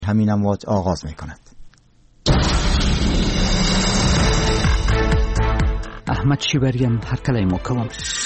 همین امواج آغاز می‌کند. احمد شیبریم هر کله مو کوم.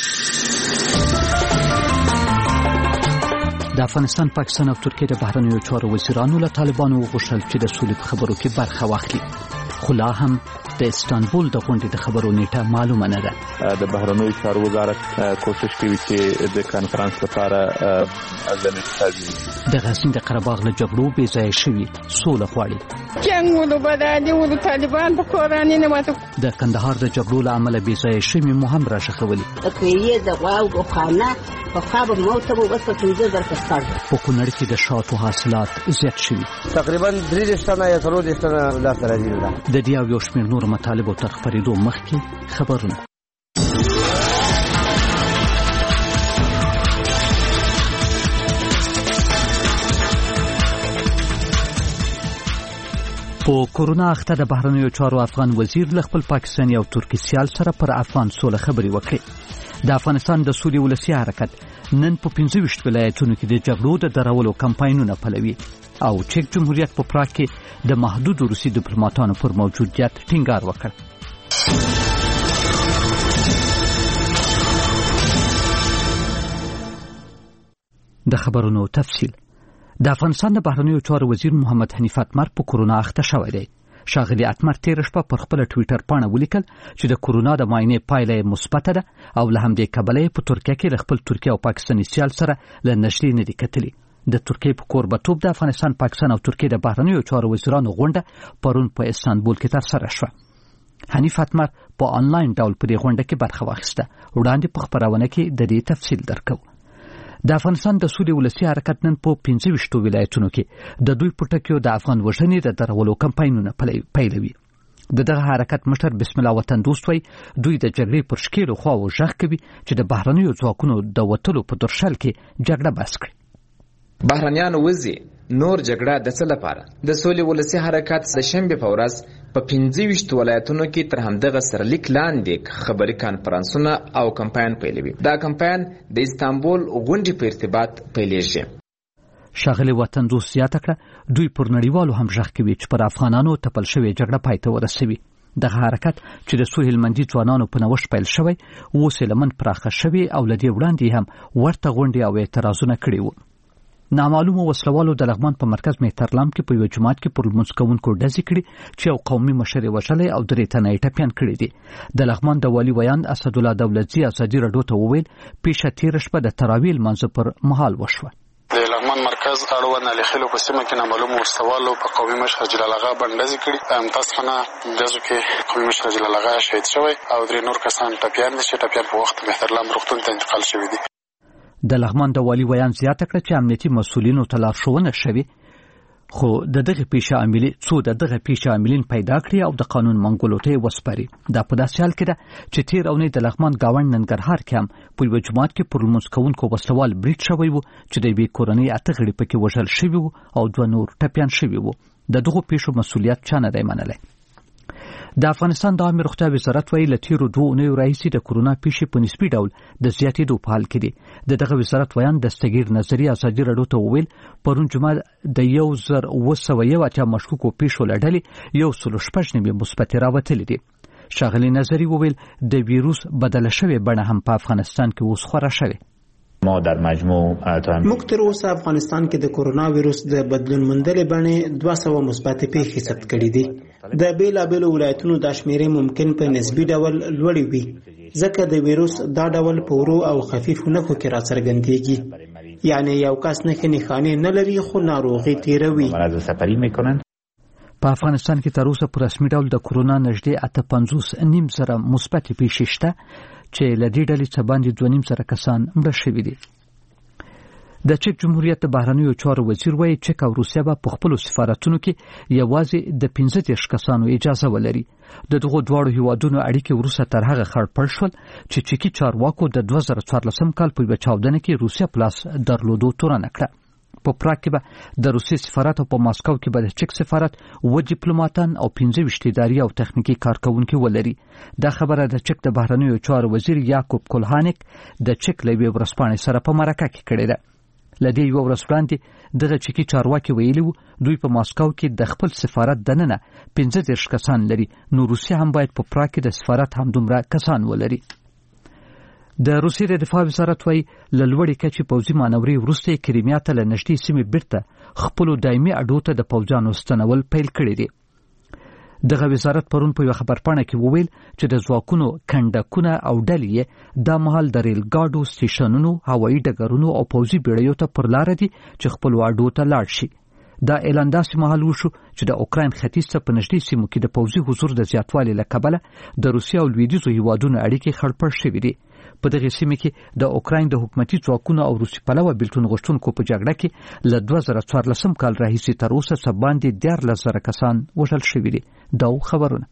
د افغانستان، پاکستان او ترکیه د بهرنیو چارو وزیرانو له طالبانو وغوښتل چې د سولې په خبرو کې برخه واخلي. خو لا هم د استانبول د غونډې د خبرو نیټه معلومه نه ده. د بهرنیو چارو وزارت کوشش کوي چې د کانفرنس لپاره ځنې تازي د غزني د قره باغ له جګړو بې ځایه شوي سوله غواړي. جنګونو بدالي ولو طالبان په قرآني نه ماته د کندهار د جګړو له امله بې ځایه شوي مو هم راښخولي. د کویې د غواو خانه په خابه موته مو بس په 15 درکستان په کونړ کې د شاتو حاصلات زیات شوي. تقریبا 3 ټنه یا 4 ټنه لا سره دي. د دې او یو شمېر نور مطالبو تر خپرېدو مخکې خبرونه. په کورونا اخته د بهرنیو چارو افغان وزیر له خپل پاکستاني او ترکي سیال سره پر افغان سوله خبرې وکړې. د افغانستان د سولې ولسي حرکت نن په 25 ولایتونو کې د جګړو د درولو کمپاینونه پلوي او چک جمهوریت په پراګ کې د محدود روسي ډیپلوماټانو پر موجودیت ټینګار وکړ. د خبرونو تفصیل. د افغانستان د بهرنیو چارو وزیر محمد حنیف اتمر په کورونا اخته شوی دی. ښاغلي اتمر تېره شپه پر خپل ټویټر پاڼه ولیکل چې د کورونا د معاینې پایله مثبته ده او له همدې کبله په ترکیه کې له خپل ترکیه او پاکستاني سیال سره له نږدې نه دي کتلي. د ترکیه په کوربه‌توب د افغانستان، پاکستان او ترکیه د بهرنیو چارو وزیرانو غونډه پرون په استانبول کې ترسره شوه. حنیف اتمر په آنلاین ډول په دې غونډه کې برخه واخیسته. وړاندې په خبرونه کې د دې تفصیل درکو. د افغانستان د سولې ولسي حرکت نن په 25 ولایتونو کې د دوی په ټکیو د افغان وژنې د درولو کمپاینونه پیلوي. دغه حرکت مشر بسم الله وطن دوست وای دوی د جګړې پر شکیلو خواو ژغ کوي چې د بهرنیو ځواکونو د وټلو په درشل کې جګړه بس کړي. بهرنیان وځي نور جګړه د څه لپاره؟ د سولې ولسي حرکت د شنبه په ورځ په 25 ولایتونو کې تر همدغه سرلیک لاندې خبري کانفرنسونه او کمپاین پیلوي. دا کمپاین د استانبول غونډې په ارتباط پیلېږي. ښاغلي وطن دوست زیاته کړه دوی پر نړیوالو هم ژغ کوي چې پر افغانانو تپل شوې جګړه پای ته ورسوي. دغه حرکت چې د څو هلمندي ځوانانو په نوښت پیل شوی اوس یې لمن پراخه شوی او له دې وړاندې هم ورته غونډې او اعتراضونه کړي وو. نامعلومو وسلوالو د لغمان په مرکز مهترلام کې په یو جماعت کې پر لمونځ کوونکو ډزې کړي چې یو قومي مشر یې وژلی او 3 تنه یې ټپیان کړي دي. د لغمان د والي ویاند اسدالله دولتزي ازادي راډیو ته وویل پیښه تېره شپه د تراویح لمانځه پر مهال وشوه. د لغمان مرکز اړوند علي خیلو په سیمه کې نامعلومو وسلوالو په قومي مشر جلال آغا باندې ډزې کړي. متاسفانه ډزو کې قومي مشر جلال آغا شهید شوی او 3 نور کسان ټپیان دي چې ټپیان په وخت مهترلام روغتون ته انتقال شوي دي. د لغمان د والي ویان زیاته کړه چې امنیتي مسؤلینو ته لارښوونه شوې خو دغه پیښه عاملین پیدا کړي او د قانون منګولو ته وسپاري. دا په داسې حال کې ده چې تیر اونۍ د لغمان گاونډ ننګرهار کې هم په یو جماعت کې پر لمونځ کوونکو وسلوال برید شوی و چې د یوې کورنۍ 8 غړي پکې وژل شوي وو او 2 نور ټپیان شوي وو. د دغو پیښو مسؤلیت چا نه دی منلی. د افغانستان د عامه روغتیا وزارت وایي له تیرو 2 اونیو راهیسې د کورونا پیښې په نسبي ډول د زیاتېدو په حال کې دي. دغه وزارت ویان دستګیر نظري ازادي راډیو ته وویل پرون جمعه د 1981 مشکوکو پیښو له ډلې 116 مثبتې راوتلې دي. ښاغلي نظري وویل د ویروس بدله شوې بڼه هم په افغانستان کې اوس خوره شوې. ما در مجموع موږ تر اوسه افغانستان کې د کورونا ویروس د بدلون موندلې بڼې 200 مثبت پیښې ثبت کړې دي. د بیلابیلو ولایتونو د شمیرې ممکن په نسبي ډول لوړې وي ځکه د ویروس دا ډول په ورو او خفیفو نښو کې راڅرګندېږي. یعنی یو کس نښانې نه لري خو ناروغي تیروي. په افغانستان کې تر اوسه په رسمي ډول د کورونا نږدې 58,000 مثبت پیښې شته چې له دې ډلې څخه باندې 2,500 کسان مړه شوي دي. د چک جمهوریت د بهرنیو چارو وزیر وایي چک او روسیه به په خپلو سفارتونو کې یوازې د 15 کسانو اجازه ولري. د دغو دواړو هیوادونو اړیکې وروسته تر هغه خړپړ شول چې چکی چارواکو د 2014 کال په یوه چاودنه کې روسیه پلاس درلودو تورنه کړه. په پراګ کې به د روسیې سفارت او په ماسکو کې به د چک سفارت 7 ډیپلوماټان او 25 اداري او تخنیکی کارکونکي ولري. دا خبره د چک د بهرنیو چارو وزیر یاکوب کولهانیک د چک له یوې ورځپاڼې سره په مرکه کې کړې ده. لدې یو ورځ وړاندې دغه چکی چارواکي ویلي وو دوی په ماسکو کې د خپل سفارت دننه 15 کسان لري، نو روسیا هم باید په پراګ کې د سفارت هم دومره کسان ولري. د روسیې د دفاع وزارت وايي له لوړې کچې پوځي مانورې وروسته کریمیا ته له نږدې سیمې بیرته خپلو دایمي اډو ته د پوځیانو ستنول پیل کړي دي. دغه وزارت پرون په یو خبرپاڼه کې وویل چې د ځواکونو کندکونه او ډلې د مهال د ریل ګاډو سټیشنونو، هوایي ډګرونو او پوځي بیړیو ته پر لار دي چې خپل اډو ته لاړ شي. دا اعلان داسې مهال وشو چې د اوکراین ختیځ ته په نږدې سیمو کې د پوځي حضور د زیاتوالي له کبله د روسیا او لویدیځو هیوادونو اړیکې خړپړ شوې دي. په دغه سیمه کې د اوکراین د حکومتي ځواکونو او روسي پلوه بیلتون غوښتونکو په جګړه کې له 2014 کال راهیسې تر اوسه څه باندې 14,000 کسان وژل شوي دي. دا خبرونه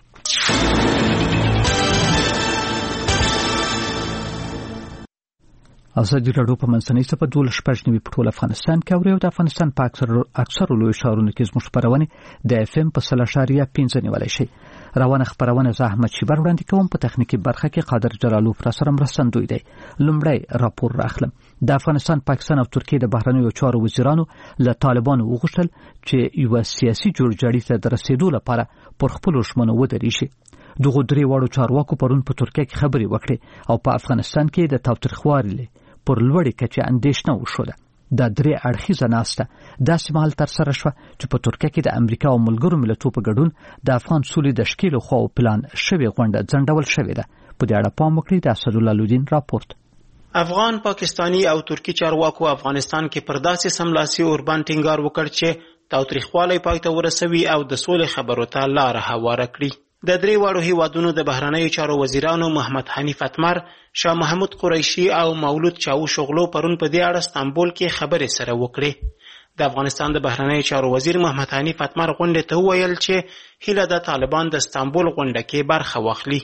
ازادي راډیو په منځنۍ صفحه 12 په ټول افغانستان کې اوري او د افغانستان په اکثر لوی ښارونو کې زموږ خبرونه د اف ام په 3.5 نیولای شي. روانه خبرونه زه احمد شیبر وړاندې کوم. په تخنیکی برخه کې قادر جلالوف را سره مرستندوی دی. لومړی راپور راخلم. د افغانستان، پاکستان او ترکیه د بهرنیو چارو وزیرانو له طالبانو وغوښتل چې یو سیاسي جوړجاړي ته د رسیدو لپاره پر خپل ژمنو ودرېږي. دغه درې واړو چارواکو پرون په ترکیه کې خبرې وکړې او په افغانستان کې د تاوتریخوالي پر لوړې کچې اندېښنه وشوله. دا درې اړخیزه ناسته داسې مهال ترسره شوه چې په ترکیه کې د امریکا او ملګرو ملتونو په ګډون د افغان سولې د شکیلو خو پلان شوی غونډه ځنډول شوې ده. په دې اړه پام وکړئ. د اسدالله لودین راپورټ. افغان، پاکستانی او ترکی چارواکو افغانستان کې پر داسې سملاسي اوربان ټینګار وکړ چې تاوتریخوالی پای ته ورسوي او د سولې خبرو ته لاره هواره کړي. د درې واړو هیوادونو د بهرنیو چارو وزیرانو محمد حنیف اتمر، شاه محمود قریشي او مولود چاوش اوغلو پرون په دې اړه استانبول کې خبرې سره وکړې. د افغانستان د بهرنیو چارو وزیر محمد حنیف اتمر غونډې ته وویل چې هیله د طالبان د استانبول غونډه کې برخه واخلي.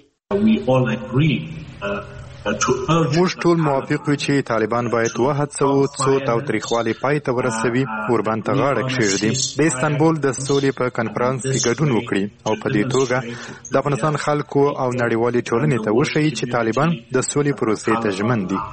موږ ټول موافق یو چې طالبان باید وهڅوي څو تاوتریخوالي پای ته ورسوي، اوربان ته غاړه کېږدي، د استانبول د سولې په کنفرانس کې ګډون وکړي او په دې توګه د افغانستان خلکو او نړیوالې ټولنې ته وښيي چې طالبان د سولې پروسې ته ژمن دي.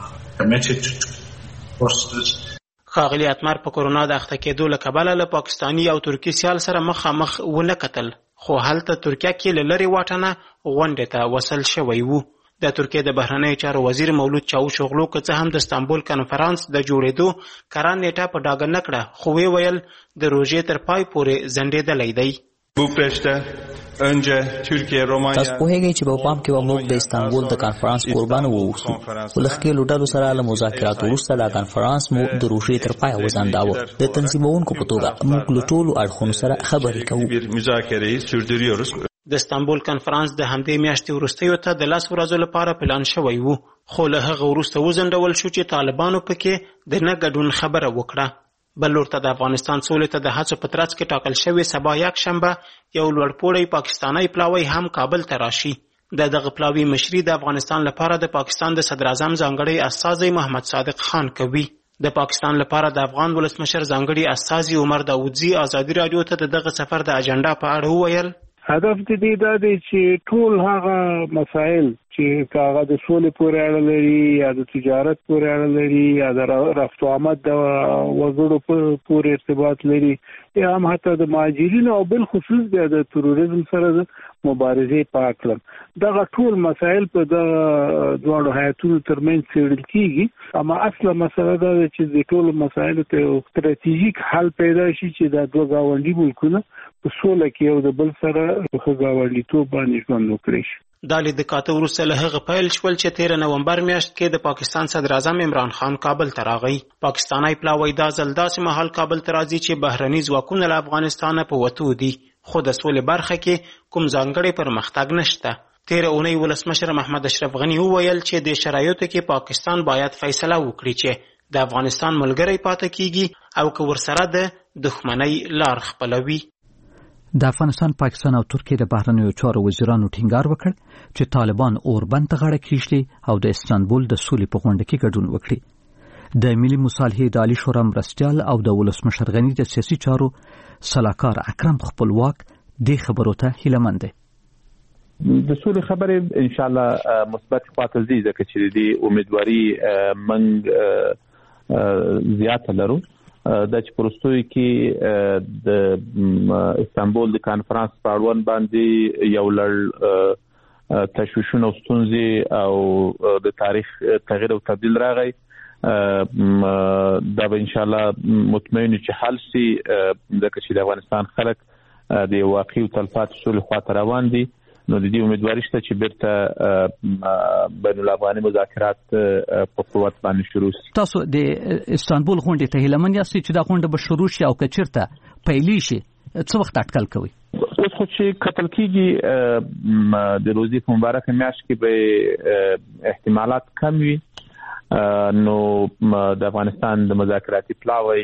ښاغلي اتمر په کورونا د اخته کېدو له کبله له پاکستاني او ترکي سیال سره مخامخ ونه کتل، خو هلته ترکیه کې له لرې واټنه غونډې ته وصل شوی وو. د ترکیه د بهرنیو چارو وزیر مولود چاوش اوغلو که څه هم د استانبول کنفرانس د جوړېدو کره نیټه په ډاګه نه کړه، خو ویل د روژې تر پای پورې ځنډېدلی دی. تاسو پوهیږئ چې په پام کې به موږ د استانبول د کنفرانس قربانو ووسو، خو له ښکېلو ډلو سره له مذاکراتو وروسته دا کنفرانس مو د روژې تر پایه وځنډاوه. د تنظیمونکو په توګه موږ له ټولو اړخونو سره خبرې کوو. د استانبول کنفرانس د همدې میاشتې وروستیو ته د 10 ورځو لپاره پلان شوی وو، خو له هغه وروسته وځنډول شو چې طالبانو پکې د نه ګډون خبره وکړه. بل لور ته د افغانستان سولې ته د هڅو په ترڅ کې ټاکل شوی سبا یکشنبه یو لوړپوړی پاکستانی پلاوی هم کابل ته راشي. دغه پلاوی مشري د افغانستان لپاره د پاکستان د صدر اعظم ځانګړی استازی محمد صادق خان کوي. د پاکستان لپاره د افغان ولسمشر ځانګړي استازی عمر داودزي ازادي راډیو ته دغه سفر د اجنډا په اړه وویل. هدف دې دا دی چې ټول هغه مسائل چې هغه د سولې پورې اړه لري یا د تجارت پورې اړه لري یا د رفت و آمد د وګړو پورې ارتباط لري یا هم حتی د مهاجرینو او بل خصوص د تروریزم سره مبارزې په اړه دغه ټول مسائل په د دواړو هیاتونو ترمنځ څېړل کیږي. اما اصله مسله دا ده چې د ټولو مسایلو ته یو ستراتیژیک حل پیدا شي چې د دوه ګاونډي ملکونه په سوله کې یو د بل سره په ګاونډیتوب باندې ژوند وکړي. دا لید کاته وروسته له هغه پیل شول چې 13 نومبر میاشت کې د پاکستان صدر اعظم عمران خان کابل ته راغی. پاکستاني پلاوی دا ځل داسې مهال کابل ته راځي چې بهرني ځواکونه له افغانستان په وتو دي، خو د سولې برخه کې کوم ځانګړی پرمختګ نشته. 13 اونۍ ولسمشر محمد اشرف غنی وویل چې د شرایطو کې پاکستان باید فیصله وکړي چې د افغانستان ملګری پاتې کیږي او که ورسره د دښمنۍ لار خپلوي. د افغانستان، پاکستان او ترکیه د بهرنیو چارو وزیرانو ټینګار وکړ چې طالبان اوربند ته غاړه کېږدي او د استانبول د سولې په غونډه کې ګډون وکړي. د ملي مصالحې د عالی شورا مرستیال او د ولسمشر غنی د سیاسي چارو سلاکار اکرم خپلواک د خبرو ته هیلهمند دی. د سولې خبرې ان شاء الله مثبت خواته ځي، ځکه چې د امیدواري منګ زیاته لرو. د چې پروستوي کې د استانبول د کانفرنس په اړوند باندې یو لړ تشویشونه او ستونزې او د تاریخ تغییر او تبدیل راغی. دا به ان شاء الله مطمئن چې حل شي، ځکه چې د افغانستان خلک د واقعي تلفات سولې خواته روان دي. نو د دې امیدواري شته چې بیرته بین الافغاني مذاکرات په قوت باندې شروع شي. تاسو د استانبول غونډې ته هیله مند یاست چې دا غونډه به شروع شي او که چیرته پیلې شي څه وخت اټکل کوي؟ اوس خو چې قتل کېږي د روزي په مبارکه میاشت کې به احتمالات کم وي. نو د افغانستان د مذاکراتي پلاوی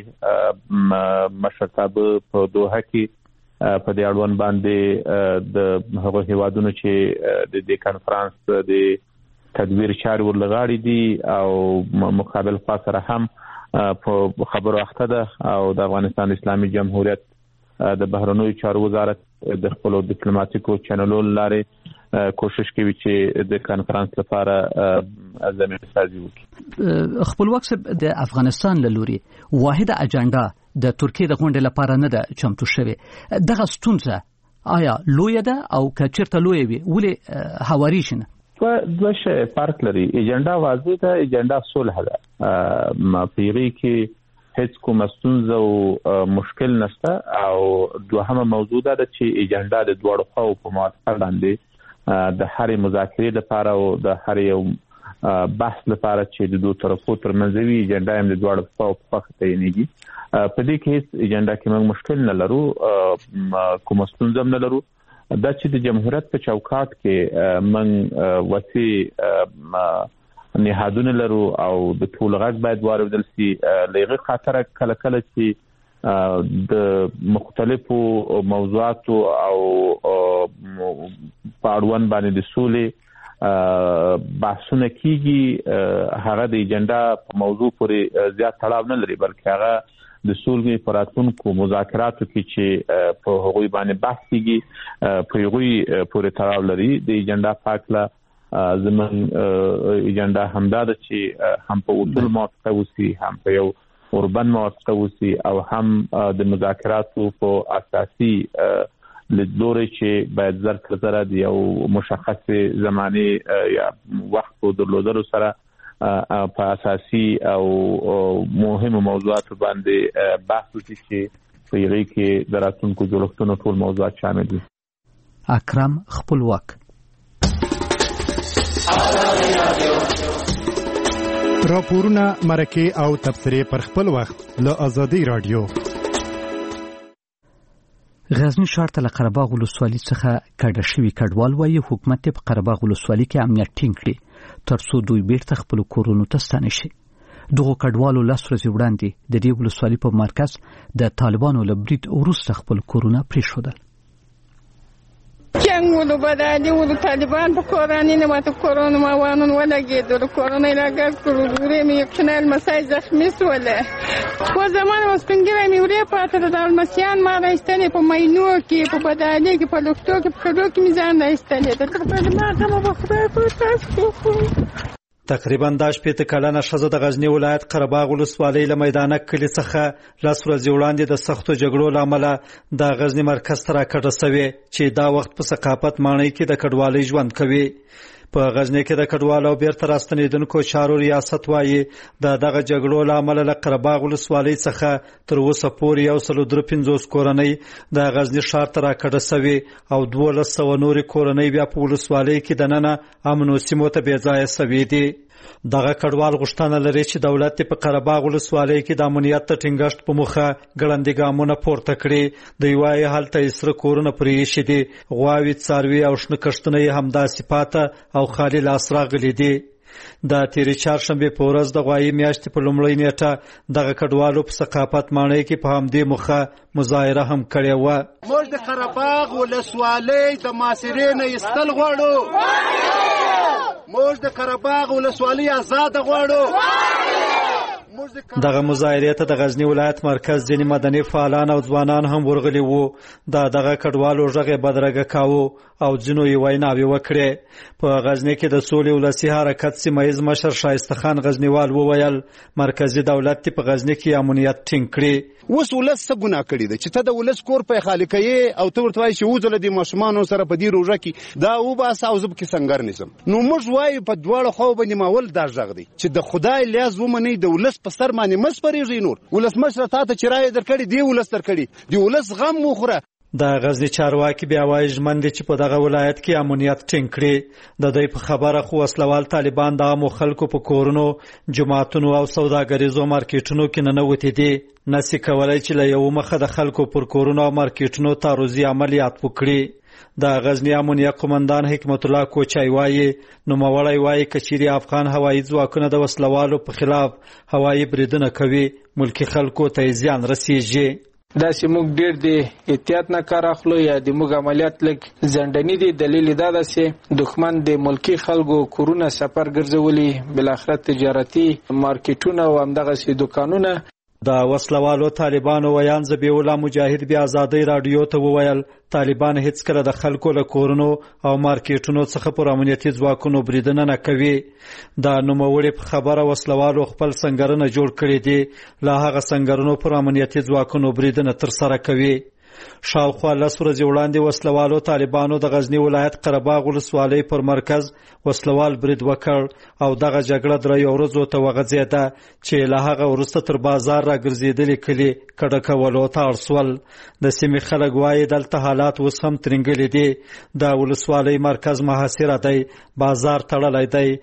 مشرتابه په دوحه کې په دې اړوند باندې د هغو هیوادونو چې د دې کانفرنس د تدبیر چارې ورلغاړي دي او مقابل خوا سره هم په خبرو اخته ده او د افغانستان اسلامي جمهوریت د بهرنیو چارو وزارت د خپل ډیپلوماټیکو چینلونو لارې کوشش کوي چې د کانفرنس لپاره زمینه سازي وکړي. خپلواک صاحب د افغانستان له لوري واحده اجنډا د ترکیه د غونډې لپاره نه ده چمتو شوې. دغه ستونزه آیا لویه ده او که چیرته لویه وي ولې هواري شي نه؟ دوه شی فرق لري. اجنډا واضح ده، اجنډا صلح ده. په هغې کې هیڅ کومه ستونزه او مشکل نشته او دوهمه موضوع ده چې اجنډا د دواړو خواو په موافقه باندې د هرې مذاکرې لپاره او د هر یو بحث لپاره چې د دوه طرفو ترمنځ وي اجنډا هم د دواړو خواو په خوښه تعینېږي. په دې کې هیڅ اجنډا کې موږ مشکل نه لرو، کوم ستونزه هم نه لرو. دا چې د جمهوریت په چوکاټ کې موږ وسیع نهادونه لرو او د ټول غږ باید واورېدل شي. له هغې خاطره کله کله چې د مختلفو موضوعاتو او په اړوند باندې د سولې بحثونه کیږي، هغه د اجنډا په موضوع پورې زیات تړاو نه لري، بلکې هغه د سولې په راتلونکو مذاکراتو کې چې په هغوی باندې بحث کیږي په هغوی پورې تړاو لري. د اجنډا پاکله زموږ اجنډا همدا ده چې هم په اصول موافقه وشي، هم په یو اوربن موافقه وشي او هم د مذاکراتو په اساسي لیدلوري چې باید زر تر زره د یو مشخص زمانه یا وخت په درلودلو سره په اساسي او مهمو موضوعاتو باندې بحث وشي چې په هغې کې د راتلونکو جوړښتونو ټول موضوعات شامل دي. اکرم خپلواک، راپورونه، مرکې او تبصرې پر خپل وخت له ازادي رادیو. غزنی ښار ته له قره باغ ولسوالۍ څخه کډه شوي کډوال وایي حکومت په قره باغ ولسوالۍ کې امنیت ټینګ کړي تر څو دوی بیرته خپلو کورونو ته ستانه شي. دغو کډوالو 10 ورځې وړاندې د دې ولسوالۍ په مرکز د طالبانو له برید وروسته خپل کورونه پرېښودل. جنگ ولو بدعلی ولو طالبان په کورانی نه ماته کورونه ما وانون ولګېدل، کورونه یې راګر کړو، ورې مې یو چنه المسای زخمي سوله. خو زمان وسپنګیره مې ورې پاته د المسیان ما راایستلې په مینو کې، په بدعلی کې، په لوکتو کې، په کډو کې مې ځان راایستلې. د تر ما ته مو خدای په تاسو تقریبا 10 کلنه ښځه د غزنی ولایت قره باغ ولسوالۍ له میدانک کلي څخه 10 ورځې وړاندې د سختو جګړو له امله د غزنی مرکز ته راکډه شوې چې دا وخت په ثقافت ماڼۍ کې د کډوالۍ ژوند کوي. په غزنی کې د کډوالو بیرته راستنېدونکو چارو ریاست وایي دغه جګړو له امله له قره باغ ولسوالۍ څخه تر اوسه پورې 153 کورنۍ د غزنی ښار ته راکډه شوې او 1200 نورې کورنۍ بیا په ولسوالۍ کې دننه امنو سیمو ته بې ځایه شوې دي. دغه کډوال غوښتنه لري چې دولت په قره باغ ولسوالۍ کې د امنیت ته ټینګښت په موخه ګړندي ګامونه پورته کړي. دوی وایي هلته یې سره کورونه پرې ایښي دي، غواوې، څاروي او شنه کښتونه یې همداسې پاته او خالي لاس راغلي دي. د تیرې چهارشنبې په ورځ د غوایي میاشتې په لومړۍ نیټه دغه کډوالو په ثقافت ماڼۍ کې په همدې موخه مظاهره هم کړې وه. موږ د قره باغ ولسوالۍ د محاصرې نه ایستل غواړو، موږ د قره باغ ولسوالۍ آزاده غواړو، دغه مظاهرې ته د غزنی ولایت مرکز ځینې مدني فعالان او ځوانان هم ورغلي وو. دغه کډوالو غږ یې بدرګه کاوه او ځینو یې ویناوې وکړې. په غزنی کې د سولې ولسي حرکت سیمهیز مشر شایسته خان غزنیوال وویل مرکزی دولت په غزنی کې امنیت ټینګ کړي. اوس ولس څه ګناه کړې ده چې ته د ولس کور په خالی کوې او ته ورته وایې چې وځله د ماشومانو سره په دې روژه کې دا وباسه او زه پکې سنګر نیسم. نو موږ وایو په دواړو خواو باندې ماول دا غږ دی چې د خدای لیاز ومنئ، د ولس په سر باندې مه سپرېږئ. نور ولسمشره تا ته چې رایې درکړې دې ولس درکړي، د ولس غم وخوره. د غزنی چارواکي بیا وایي ژمن دي چې په دغه ولایت کې امنیت ټینګ کړي. د دوی په خبره خو وسلوال طالبان د عامو خلکو په کورونو، جوماتونو او سوداګریزو مارکیټونو کې ننوتي دي. نسي کولای چې له یو مخه د خلکو پر کورونو او مارکیټونو تعرضي عملیات وکړي. د غزنی امنیه قومندان حکمت الله کوچای وایي نوموړی وایي کچيري افغان هوایي ځواکونه د وسلوالو په خلاف هوایي بریدونه کوي، ملکی خلکو ته زیان رسیږي. دا چې موږ ډېر د احتیاط نه کار اخلو یا د موږ عملیات لږ ځنډني دي. دلیل دا ده چې دښمن د ملکی خلکو کورونه سفر ګرځولي، بالاخره تجارتي مارکیټونه او همدغسې دوکانونه. د وسلوالو طالبانو ویان ذبیح الله مجاهد بیا ازادۍ راډیو ته وویل طالبان هیڅکله د خلکو له کورونو او مارکیټونو څخه پر امنیتي ځواکونو بریدنه نه کوي. د نوموړي په خبره وسلوالو خپل سنګرونه جوړ کړي دي، له هغه سنګرونو پر امنیتي ځواکونو بریدنه ترسره کوي. شاوخوا 10 ورځې وړاندې وسلوالو طالبانو د غزنی ولایت قرهباغ ولسوالۍ پر مرکز وسلوال برید وکړ او دغه جګړه 3 ورځو ته وغځېده چې له هغه وروسته تر بازار راګرځېدلي کلي کډه کولو ته اړ شول. د سیمې خلک وایي دلته حالات اوس هم ترنګلي دي. د ولسوالۍ مرکز محاصره دی، بازار تړلی دی.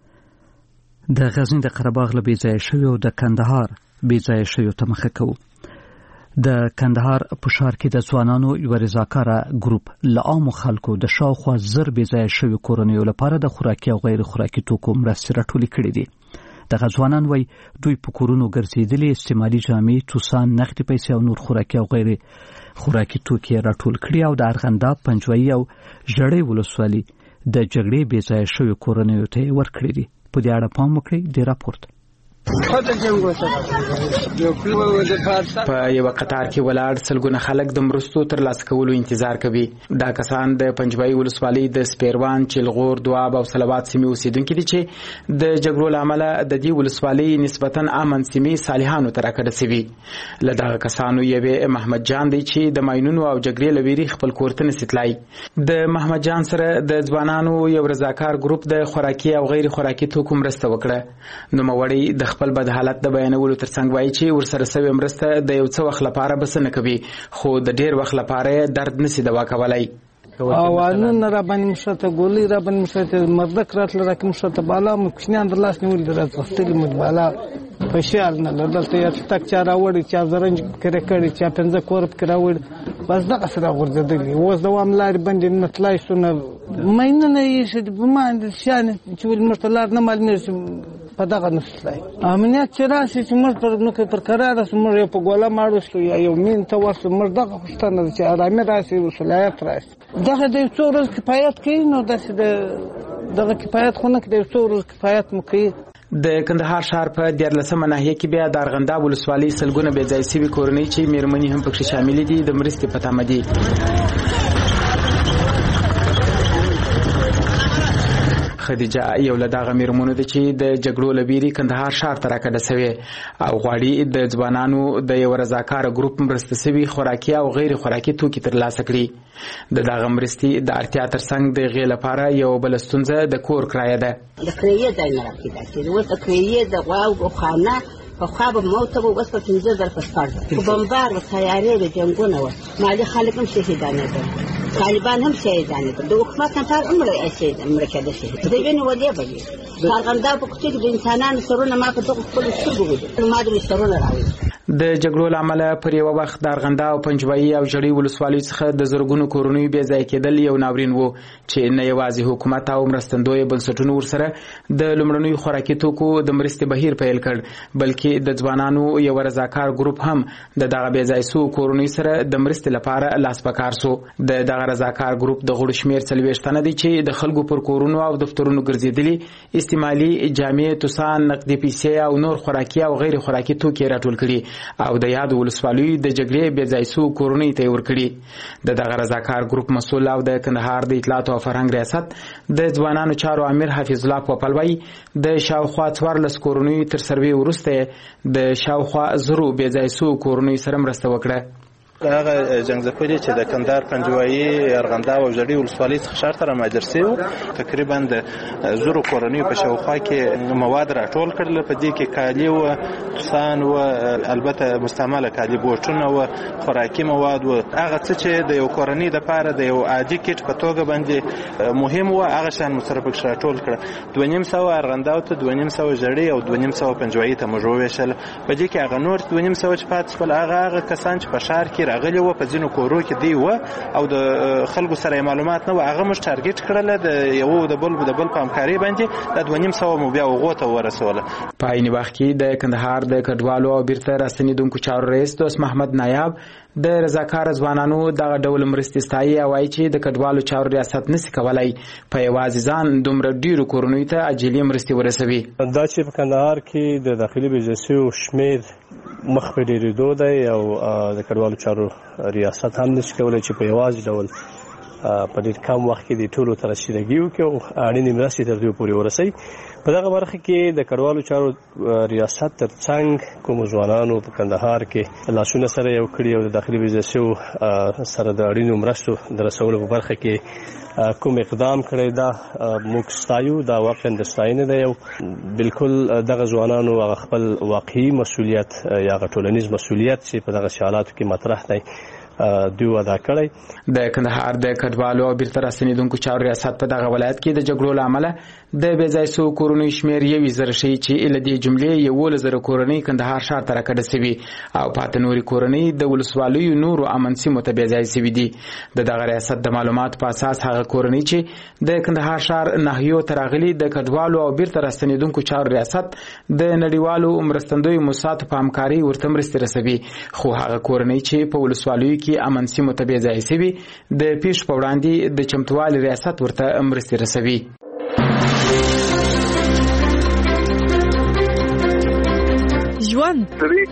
د غزنی د قرهباغ له بېځایه شویو د کندهار بېځایه شویو ته مخه کوو. د کندهار په ښار کې د ځوانانو یو رضاکاره ګروپ له عامو خلکو د شاوخوا 1000 بېځایه شویو کورنیو لپاره د خوراکي او غیر خوراکي توکو مرستې راټولې کړې دي. دغه ځوانان وایي دوی په کورونو ګرځېدلي، استعمالي جامې، توسان، نقدې پیسې او نور خوراکي او غیر خوراکي توکي راټول کړي او د ارغنداب، پنجوایي او ژړۍ ولسوالۍ د جګړې بېځایه شویو کورنیو ته یې ورکړي دي. په دې اړه پام وکړئ د راپورټ. په یو قطار کې ولاړ سلګونه خلک د مرستو تر لاسه کولو انتظار کوي. دا کسان د پنجوایي ولسوالۍ د سپیروان، چلغور، دواب او صلوات سیمې اوسیدونکي دي چې د جګړو له امله د دې ولسوالۍ نسبتاً امن سیمې صالحانو ته راکډه شوي. له دغه کسانو یوې محمد جان دی چې د ماینونو او جګړې له ویرې خپل کور ته نسي تلای. د محمد جان سره د ځوانانو یو رضاکار ګروپ د خوراکي او غیر خوراکي توکو مرسته وکړه. نوموړی د خپل بد حالت د بیانولو ترڅنګ وایي چې ورسره سوې مرسته د یو څه وخت لپاره بس نه کوي، خو د ډیر وخت لپاره درد نشي دوا کولای. اوانونه را باندې مشته ګولې را باندې مشته مردک راتل راکې مشته بالا مکشنان د لاس نیول درځختلی مد بالا پښال نه دلته یا تک چا راوړي چا زرنج کړي چا پنځه کور کړاوړي بس دغه سره ورځدلی اوس دوام لاري باندې نتلای شونه مینه نه یې چې بمان شان چې ول مرتلار نه معلومه په دغه نسلای امنیت چې راشي چې مر پر نو پر قرار سمر یو په ګوله ماړو شو یا یو مين ته ورس مر دغه پښتنه چې آرامي راشي وسلایت راشي دغه د څو ورځې کفایت کوي نو دغه کفایت خو نه کوي د څو ورځې کفایت مو کوي. د کندهار ښار په 14مه ناحیه کې بیا د ارغنداب ولسوالۍ سلګونه بې ځای شوي کورنۍ چې میرمنې هم پکې شاملې دي د مرستې په تمه دي. خدیجه یو له دغه میرمنو ده چې د جګړو له ویرې کندهار ښار ته راکډه سوې او غواړي د ځوانانو د یو رضاکاره ګروپ مرسته سوي خوراکي او غیر خوراکي توکي ترلاسه کړي. د دغه مرستې د اړتیا ترڅنګ د هغې لپاره یو بله ستونزه د کور کرایه ده. د کرایې ځای نه راکېده چې اوس د کرایې د غوا او خانه په خوا به موته به اوس په 15,000 په شپږ خو بمبار و تیارې د جنګونه وه مالي خلک هم شهیدانېدل طالبان هم شهیدانېدل د حکومت نفر هم مړه کېده شهید د وینې ولې به وي د ارغنداب په کوڅه کې د انسانانو سرونه ما په دغو خپلو سترګو ولیدل ما د سرونه راوړي. د جګړو لامل پر یو وخت د ارغنده او پنجوایي او جړی ولسوالۍ څخه د زرګونو کورنۍ بې ځای کېدل یو ناورین وو چې نه یوازې حکومت او مرستندوی بنسټونو ورسره د لومړنیو خوراکي توکو د مرستې بهیر پیل کړ بلکې د ځوانانو یو رضاکار ګروپ هم د دغه بې ځای سو کورنۍ سره د مرستې لپاره لاس په کار سو د دغه رضاکار ګروپ د غړو شمیر 40 تنه دي چې د خلکو پر کورونو او دفترونو ګرځېدلي استعمالي جامې توسان نقدي پیسې او نور خوراکي او غیر خوراکي توکي راټول کړي او د یاد ولسوالیو د جګړې بې ځای سو کورنۍ ته ورکړي د دغه رضاکار ګروپ مسؤل او د کندهار د اطلاعات او فرهنګ ریاست د ځوانانو چارو امیر حفیظ الله پوپلوی د شاوخوا 14 کورنۍ تر سروي وروسته د شاوخوا زرو بې ځای سو کورنۍ سره مرسته وکړه هغه جنگزپلي چې د کندهار پنجوایي ارغنده او جړی ولسوالۍ څخه ښار ته رامهاجر شوي تقریبا د زرو کورنۍ په شاوخوا کې مواد راټول کړل په دې کې کالي او توسان او البته مستعمله کالي بوټونه او خوراکي مواد او هغه څه چې د یو کورنۍ د پاره د یو عادي کیټ په توګه باندې مهم و هغه شان مصرف راټول کړ 2.5 ارغنده او 2.5 جړی او 2.5 پنجوایي ته مجوړ په دې کې هغه نور 2.5 چې پات خپل هغه کسان چې په شهر کې راغلي و په ځینو کورو کې دی و او د خلکو سره معلومات نه و هغه مش ټارګټ کړل د یو د بل په همکاري باندې د 2.5 مو بیا وغوته ورسوله په عین وخت کې د کندهار د کډوالو او بیرته راستنیدونکو چارو رئیس دوست محمد نایاب د رضاکار ځوانانو دغه ډول مرستې ستایي او وايي چې د کډوالو چارو ریاست نشي کولای په یوازې ځان دومره ډیرو کورنۍ ته عاجلي مرستې ورسوي دا چې په کندهار کې د داخلي بجسیو شمیر مخ په ډیرېدو دی او د کډوالو چارو ریاست هم نشي کولای چې په یوازې ډول په ډېر کم وخت کې د ټولو ته رسیدګي وکړي او اړینې مرستې تر دوی پورې ورسوي په دغه برخه کې د کډوالو چارو ریاست تر څنګ کوم ځوانانو په کندهار کې لاسونه سره یو کړي او د داخلي بجسیو سره د اړینو مرستو د رسولو په برخه کې کوم اقدام کړی دا موږ ستایو دا واقعا د ستاینې دی او بالکل دغه ځوانانو خپل واقعي مسؤلیت یا ټولنیز مسؤلیت چې په دغه حالاتو کې مطرح دی دوی ادا کړی د کندهار د کډوالو او بیرته راستنیدونکو چارو ریاست په دغه ولایت کې د جګړو لامل د بې ځای سو کورنۍ شمیر 1,000 شي چې له دې جملې 11,000 کورنۍ کندهار ښار ته راکډه شوي او پاتې نورې کورنۍ د ولسوالیو نورو امن سیمو ته بې ځای شوي دي د دغه ریاست د معلوماتو په اساس هغه کورنۍ چې د کندهار ښار ناحیو ته راغلي د کډوالو او بیرته راستنیدونکو چارو ریاست د نړیوالو مرستندوی موسساتو په همکاري ورته مرستې رسوي خو هغه کورنۍ چې په ولسوالیو کې امن سیمو ته بې ځای شوي د پیښ په وړاندې د چمتووالي ریاست ورته مرستې رسوي ژوند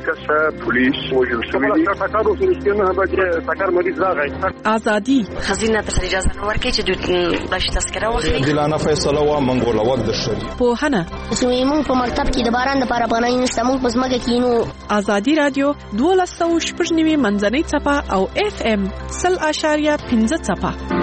ازادي خزینه ته اجازه نه ورکړي چې دوی بشي تذکره واخلي دلانه فیصله وا منګوله وخت د شری پوهنه زموږ په مکتب کې د باران لپاره پناه نشته موږ په ځمکه کې نو ازادي رادیو 12.9 منځنۍ څپه او FM 0.5 څپه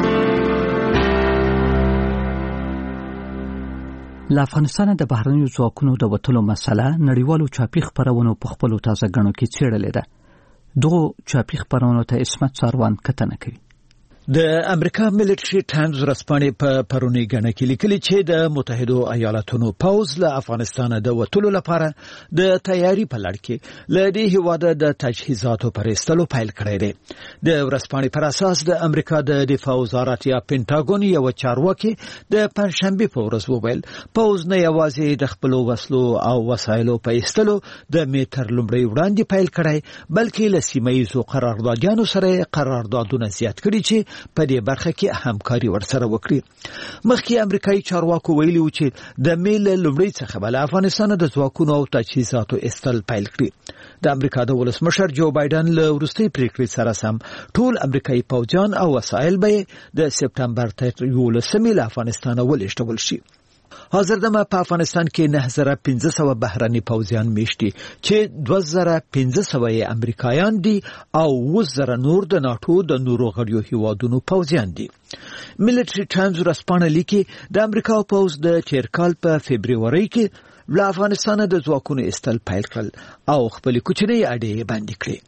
له افغانستان د بهرنیو ځواکونو د وتلو مسله نړیوالو چاپي خبرونو په خپلو تازه ګڼو کې څېړلې ده دغو چاپي خبرونو ته عصمت ساروان کتنه کوي د امریکا ملټري ټایمز ورځپاڼې په پرونی غڼه کې لیکلي چې د متحده ایالاتونو پوز له افغانستان د وتلو لپاره د تیاری په لړ کې له دې هیواده د تجهیزاتو پرېستلو پیل کړی دی د ورځپاڼې پر اساس د امریکا د دفاع وزارت یا پینټاګون یو چارواکي د پنځشنبه په ورځ وویل پوز نه یوازې د خپل وسلو او وسایلو په ایستلو د میټر لومړی وړاندې پیل کړی بلکې له سیمایي قراردادونو سره قراردادونه زیات کړي چې په دې برخه کې همکاري ورسره وکړي مخکې امریکایي چارواکو ویلي و چې د میل لومړی څخه بل افغانستان د ځواکونو او تجهیزاتو استل پیل کړي د امریکا د ولسمشر جو بایدن له وروستۍ پریکړې سره سم ټول امریکایي پوځیان او وسایل به د سپتمبر تر 11 له افغانستان ولېږدول شي حاضر دمه په افغانستان کې 9500 بهرني پوځیان میشتي چې 2500 یې امریکایان دي او 1000 نور د ناتو د نورو غړیو هیوادونو پوځیان دي ملټري ټایمز ورځپاڼه لیکي د امریکا پوځ د تیر کال په فبرवरी کې له افغانستان د ځواکونو استل پیل کړل او خپل کوچنی اډې باندې کړې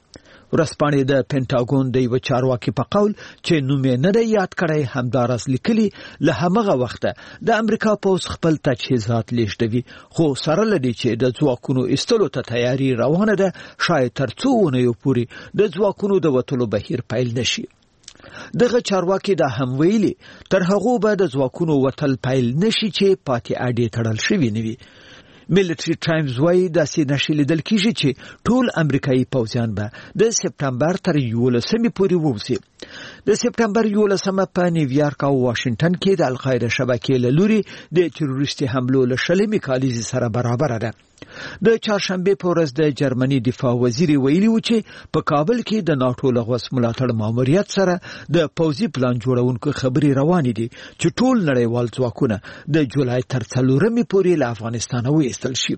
ورځپاڼې د پینټاګون د یو چارواکي په قول چې نوم یې نه دی یاد کړی همداراز لیکلي له همغه وخته د امریکا پوځ خپل تجهیزات لیږدوي خو سره لدی چې د ځواکونو ایستلو ته تیاری روانه ده شاید تر څو ونیو پورې د ځواکونو د وتلو بهیر پیل نشي. دغه چارواکي دا هم ویلي تر هغه به د ځواکونو وتل پیل نشي چې پاتې اډې تړل شوی نه وي. ملټری ټایمز وايي داسې نشي لیدل کیږي چې ټول امریکایي پوځیان به د سپټمبر تر 11 پورې ووځي. د سپټمبر 11 په نیویارک او واشنگټن کې د القاعده شبکې له لوري د تروریستي حملو له شلمې کالیزې سره برابر ده. د چهارشنبه په ورځ د جرمني دفاع وزیر ویلي و چې په کابل کې د ناتو لغوس ملاتړ ماموریت سره د پوځي پلان جوړونکو خبري روانې دي چې ټول نړیوال ځواکونه د جولای تر 4 پورې له افغانستان وایستل شي.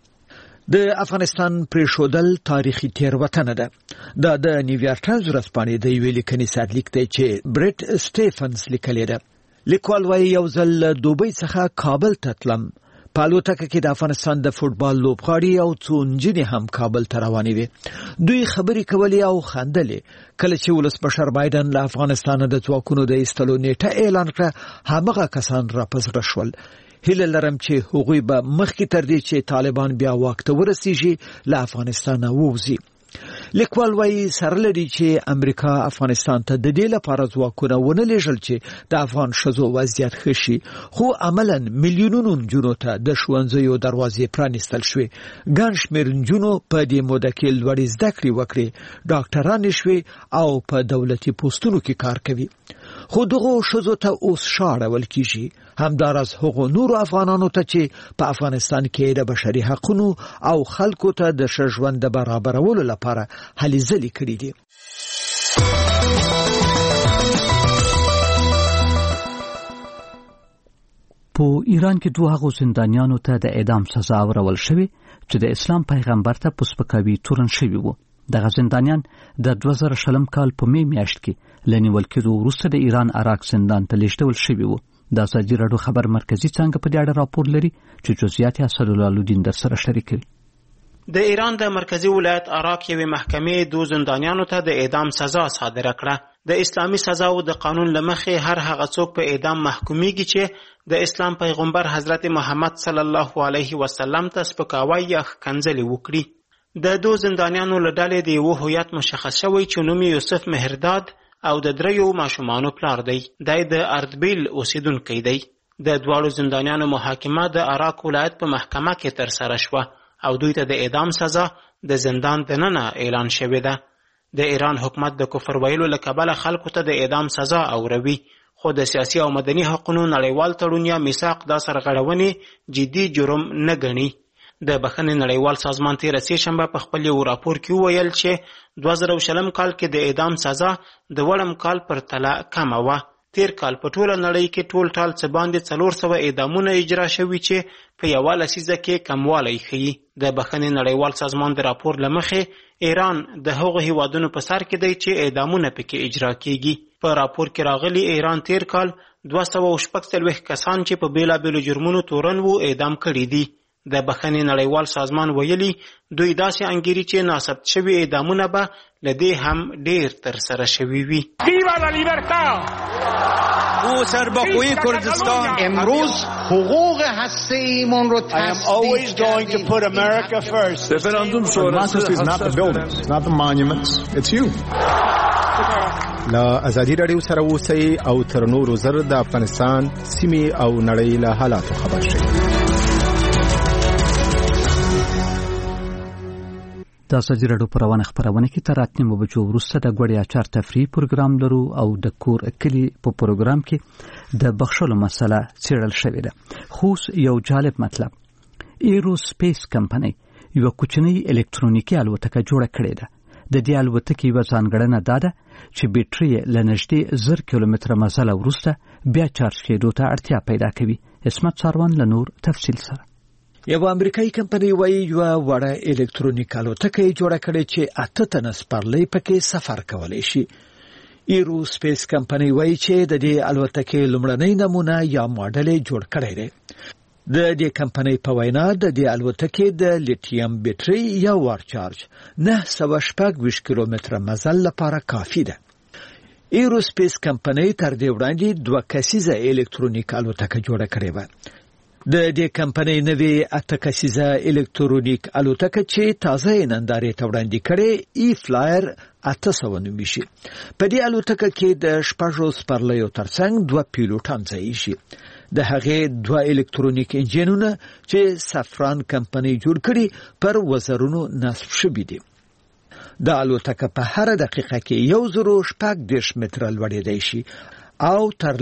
د افغانستان پریښودل تاریخي تیروتنه ده. دا د نیویارک ټایمز ورځپاڼې د یوې لیکنې سرلیک دی چې برټ سټیفنز لیکلی ده. لیکوال وايي یو ځل دوبۍ څخه کابل ته تلم. په الوتکه کې د افغانستان د فوټبال لوبغاړي او څو نجونې هم کابل ته روانې وې. دوی خبرې کولې او خندلې. کله چې ولسمشر بایدن له افغانستان د ځواکونو د ایستلو نیټه اعلان کړه همغه کسان راپزړه شول. هیله لرم چې هغوی به مخکې تر دې چې طالبان بیا واک ته ورسیږي له افغانستان ووځي. لیکوال وايي سره لري چې امریکا افغانستان ته د دې لپاره ځواکونه ونه لیږل چې د افغان ښځو وضعیت ښه شي خو عملاً میلیونونو نجونو ته د ښوونځیو دروازې پرانیستل شوې. ګڼ شمېر نجونو په دې موده کې لوړې زده کړې وکړې ډاکټرانې شوې او په دولتي پوستونو کې کار کوي. خو دغه ښځو ته اوس شاړول کیږي. همداراز هغو نورو افغانانو ته چې په افغانستان کې د بشري حقوقو او خلکو ته د ښه ژوند د برابرولو لپاره هلې ځلې کړې دي. په ایران کې دوه هغو زندانیانو ته د اعدام سزا ورول شوې چې د اسلام پیغمبر ته په سپکاوي تورن شوي وو. دغه زندانیان د 2000 کال په می میاشت کې لنیول کېدو وروسته د ایران عراق زندان ته لیږدول شوي وو. د ازادي راډیو خبر مرکزی څنګه په دې اړه راپور لري چې جزئیات یې اسدالله در سره شریکوي. د ایران د مرکزی ولایت عراق یوې محکمې دو زندانیانو ته د اعدام سزا صادره کړه. د اسلامي سزاو د قانون لمخې هر هغه څوک په اعدام محکومیږي چې د اسلام پیغمبر حضرت محمد صلی الله علیه وسلم ته سپکاوی یا ښکنځلې وکړي. د دو زندانیانو له ډلې د یو هویت مشخص شوی چې نوم یوسف مهرداد او د 3 ماشومانو پلار دی. دی د اردبیل اوسیدونکی دی. د دواړو زندانیانو محاکمه د عراق ولایت په محکمه کې تر سره شوه او دوی ته د اعدام سزا د زندان دننه اعلان شوې ده. د ایران حکومت د کفر ویلو له کبله خلکو ته د اعدام سزا اوروي خو د سیاسي او مدني حقوقو نړیوال تړون یا میثاق دا سرغړونې جدي جرم نه ګڼي. د بخښنې نړیوال سازمان تېره سهشنبه په خپل یو راپور کې وویل چې 2020 کال کې د اعدام سزا د وړم کال پر تله کمه وه. تیر کال په ټوله نړۍ کې ټول ټال څه باندې 400 اعدامونه اجرا شوي چې په یوه لسیزه کې کموالی ښیي. د بخښنې نړیوال سازمان د راپور له مخې ایران د هغو هیوادونو په سر کې دی چې اعدامونه پکې اجرا کیږي. په راپور کې راغلي ایران تیر کال 246 کسان چې په بیلابیلو جرمونو تورن وو اعدام کړي دي. د بخښنې نړیوال سازمان ویلي دوی داسې انګیري چې ناثبت شوي اعدامونه به له دې هم ډیر تر سره شوي وي. او سرباخوی کردستان امروز حقوق هسته‌ایمان رو تصدیق کردیم. Referendum sonrası is not the buildings, not the monuments, it's you. لا ازادي راډیو سره اوسئ او تر نورو زر د افغانستان سیمې او نړۍ له حالاتو خبر شئ. د ازادي راډیو په روانه خبرونه کې تر 8 بجو وروسته د غوړی اچار تفریح پروګرام لرو او د کور کلی په پروګرام کې د بخښلو مسله څیړل شوې ده. خو یو جالب مطلب ایرو سپیس کمپنی یو کوچنی الکترونیکی الوتکه جوړه کړې ده. د دې الوتکې یو ځانګړنه ده چې بیټرۍ له نږدې 1000 کیلومتره مزل وروسته بیا چارج کېدو ته اړتیا پیدا کوي. اسمت ساروان له نور تفصیل سره. یو امریکایي کمپنی وايي یو وړه الکترونیک الوتکه جوړه کړې چې 8 تنه سپرلۍ پکې سفر کولی شي. ایرو سپیس کمپنی وايي چې د دې الوتکې لومړنۍ نمونه یا ماډل جوړ کړی دی. د دې کمپنۍ په وینا د دې الوتکې د لیتیم بیټرۍ یا وار چارج 920 کیلومتره مزل لپاره کافي ده. ایروسپیس کمپنۍ تر دې وړاندې 2 کسیزه الکترونیک الوتکه جوړه کړې و. د دې کمپنۍ نوې 8 کسیزه الکترونیک الوتکه چې تازه نندارې ته وړاندې کړې ای فلایر 800 نومې شي. په دې الوتکه کې د شپږو سپرلیو ترڅنګ 2 پیلوټان ځای شي. د هغې 2 الکترونیک انجینونه چې سفران کمپنۍ جوړ کړي پر وزرونو نصب شوي دي. د الوتکه په هر دقیقه کې 1060 متره لوړېدای شي او تر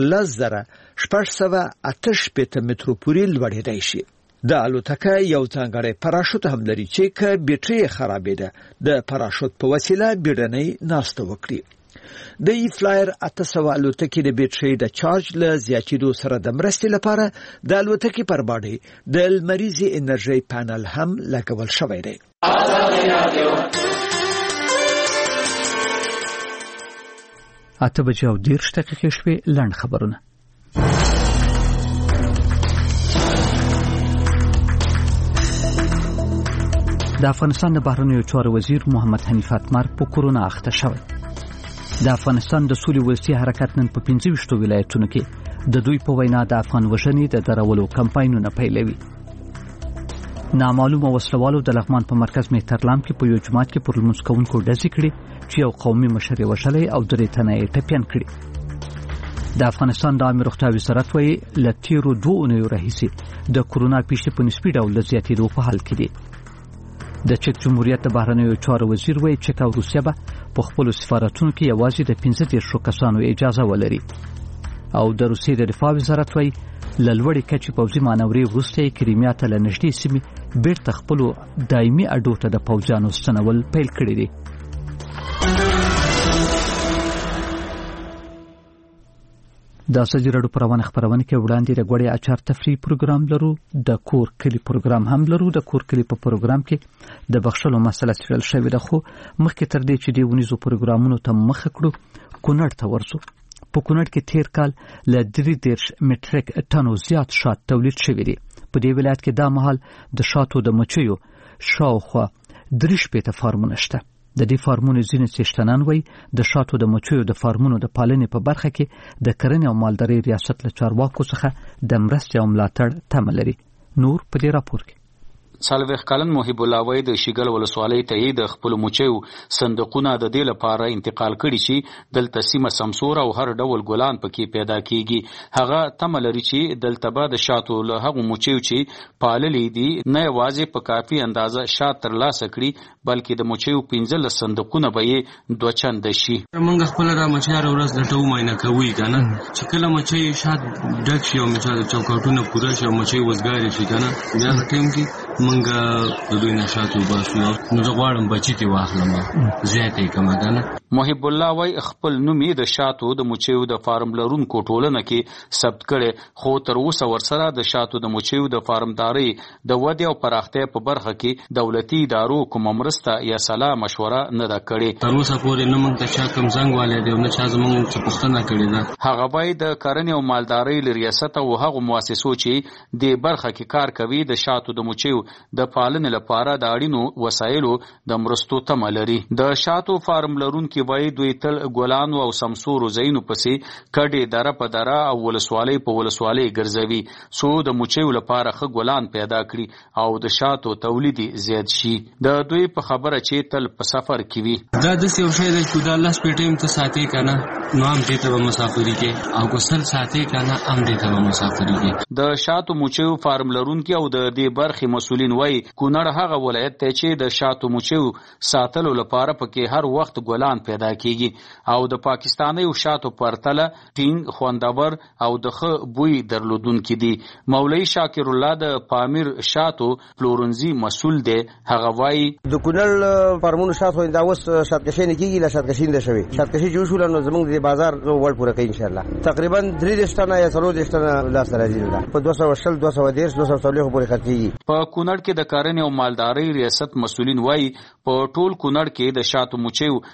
10688 مترو پورې لوړېدای شي. د الوتکه یو ځانګړی پراشوت هم لري چې که بیټرۍ خرابېده د پراشوت په وسیله بیړنۍ ناسته وکړي. د ای فلایر 800 الوتکې د بیټرۍ د چارج له زیاتېدو سره د مرستې لپاره د الوتکې پر باډۍ د لمریزې انرژۍ پانل هم لګول شوی دی. اته بجې او 10 دقیقې شوې. لنډ خبرونه. د افغانستان د بهرنیو چارو وزیر محمد حنیف اتمر په کورونا اخته شوی. د افغانستان د سولې ولسي حرکت نن په 25 ولایتونو کې د دوی په وینا د افغان وژنې د درولو کمپاینونه پیلوي. نامعلومه وسلوالو د لغمان په مرکز مهترلام کې په یو جماعت کې پر لمونځ کوونکو ډزې کړې چې یو قومي مشر یې وژلی او 3 تنه یې ټپیان کړي. د افغانستان د عامه روغتیا وزارت وایي له تیرو 2 اونیو راهیسې د کورونا پیښې په نسبي ډول د زیاتېدو په حال کې دي. د چک جمهوریت د بهرنیو چارو وزیر وایي چک او روسیه به په خپلو سفارتونو کې یوازې د 15 کسانو اجازه ولري. او د روسیې د دفاع وزارت وایي له لوړې کچې پوځي مانورې وروسته یې کریمیا ته له نږدې سیمې بیرته خپلو دایمي اډو ته د پوځیانو ستنول پیل کړي دي. د ازادي راډیو په روانه خبرونه کې وړاندې د غوړې اچار تفریح پروګرام لرو. د کور کلی پروګرام هم لرو. د کور کلی په پروګرام کې د بخښلو مسله څېړل شوې ده، خو مخکې تر دې چې د ونیزو پروګرامونو ته مخه کړو کونړ ته ورځو. په کونړ کې تیر کال له 3 مټریک ټنو زیات شات تولید شوی دی. په دې ولایت کې دا مهال د شاتو د مچیو شاوخوا 3 فارمونه شته. د دې فارمونو ځینې څښتنان وایي د شاتو د مچیو د فارمونو د پالنې په برخه کې د کرنې او مالدارۍ ریاست له چارواکو څخه د مرستې او ملاتړ تمه لري. نور په دې راپور کې سالوخ کلن محب الله وای د شیګل ولسوالۍ ته د خپل مچیو صندوقونه د دې لپاره انتقال کړي چې دلته سیمه سمسور او هر ډول ګلان پکې پیدا کیږي. هغه تمه لري چې دلته به د شاتو له هغو مچیو چې پاللې دي نه یوازې په کافي اندازه شات ترلاسه کړي بلکې د مچیو 15 صندوقونه به یې 2 چند شي. موږ خپل را مچیار ورځ د ټو ماینه کوي کنه چې کله مچي شات ډک شي او مچا د چوکاټونو پوره شي او مچي وزګاری شي کنه بیا ټیم کې منګه د دوی نشاتو باسو نو زه غواړم بچی ته واخلم زیاتې کما کنه. محب الله وای خپل نومې د شاتو د مچیو د فارم لرونکو ټولنه کې ثبت کړي، خو تر اوسه ورسره د شاتو د مچیو د فارمداري د ودې او پراختیا په برخه کې دولتي ادارو کوم مرسته یا صلاح مشوره نه دا کړي. تر اوسه پورې نه موږ ته چا کوم زنګ والي دی نه چا زموږ څه پوښتنه کړې ده. هغه وای د کرنې او مالدارۍ ریاست او هغه مؤسسو چې د برخه کې کار کوي د شاتو د مچیو د پالنې لپاره د اړینو وسایلو د مرستو تمه لري. د شاتو فارم لرونکو وای دوی تل ګلانو او سمسورو زینو پسې کډې دره په دره او ولسوالۍ په ولسوالۍ ګرځوي څو د مچیو لپاره ښه ګلان پیدا کړي او د شاتو تولید زیات شي. د دوی په خبره چې تل په سفر کې وي دا د یو شی د خدا الله سپیټیم ته ساتي کنه نو هم دې ته مسافری کې او کوسل ساتي کنه هم دې ته مسافری کې. د شاتو مچیو فارم لرونکو او د دې برخې مسولین وای کونړ هغه ولایت ته چې د شاتو مچیو ساتلو لپاره پکې هر وخت ګلان پیدا کیږي او د پاکستاني او شاتو پرتله ټینګ خوندور او د ښه بوی درلودونکو دي. مولوی شاکر الله د پامیر شاتو پلورنځي مسول دی. هغه وایي د کونړ فارمونو شاتو دا اوس شاتکشي نه کیږي لا شاتکشي نه شوي شاتکشي جوړ شول نو زموږ د بازار ور پوره کوي ان شاء الله تقریبا 3 ټنه یا 4 ټنه لاس راځي په 200 210 240 پورې خرڅيږي. په کونړ کې د کرنې او مالدارۍ ریاست مسولین وایي په ټول کونړ کې د شاتو مچیو 3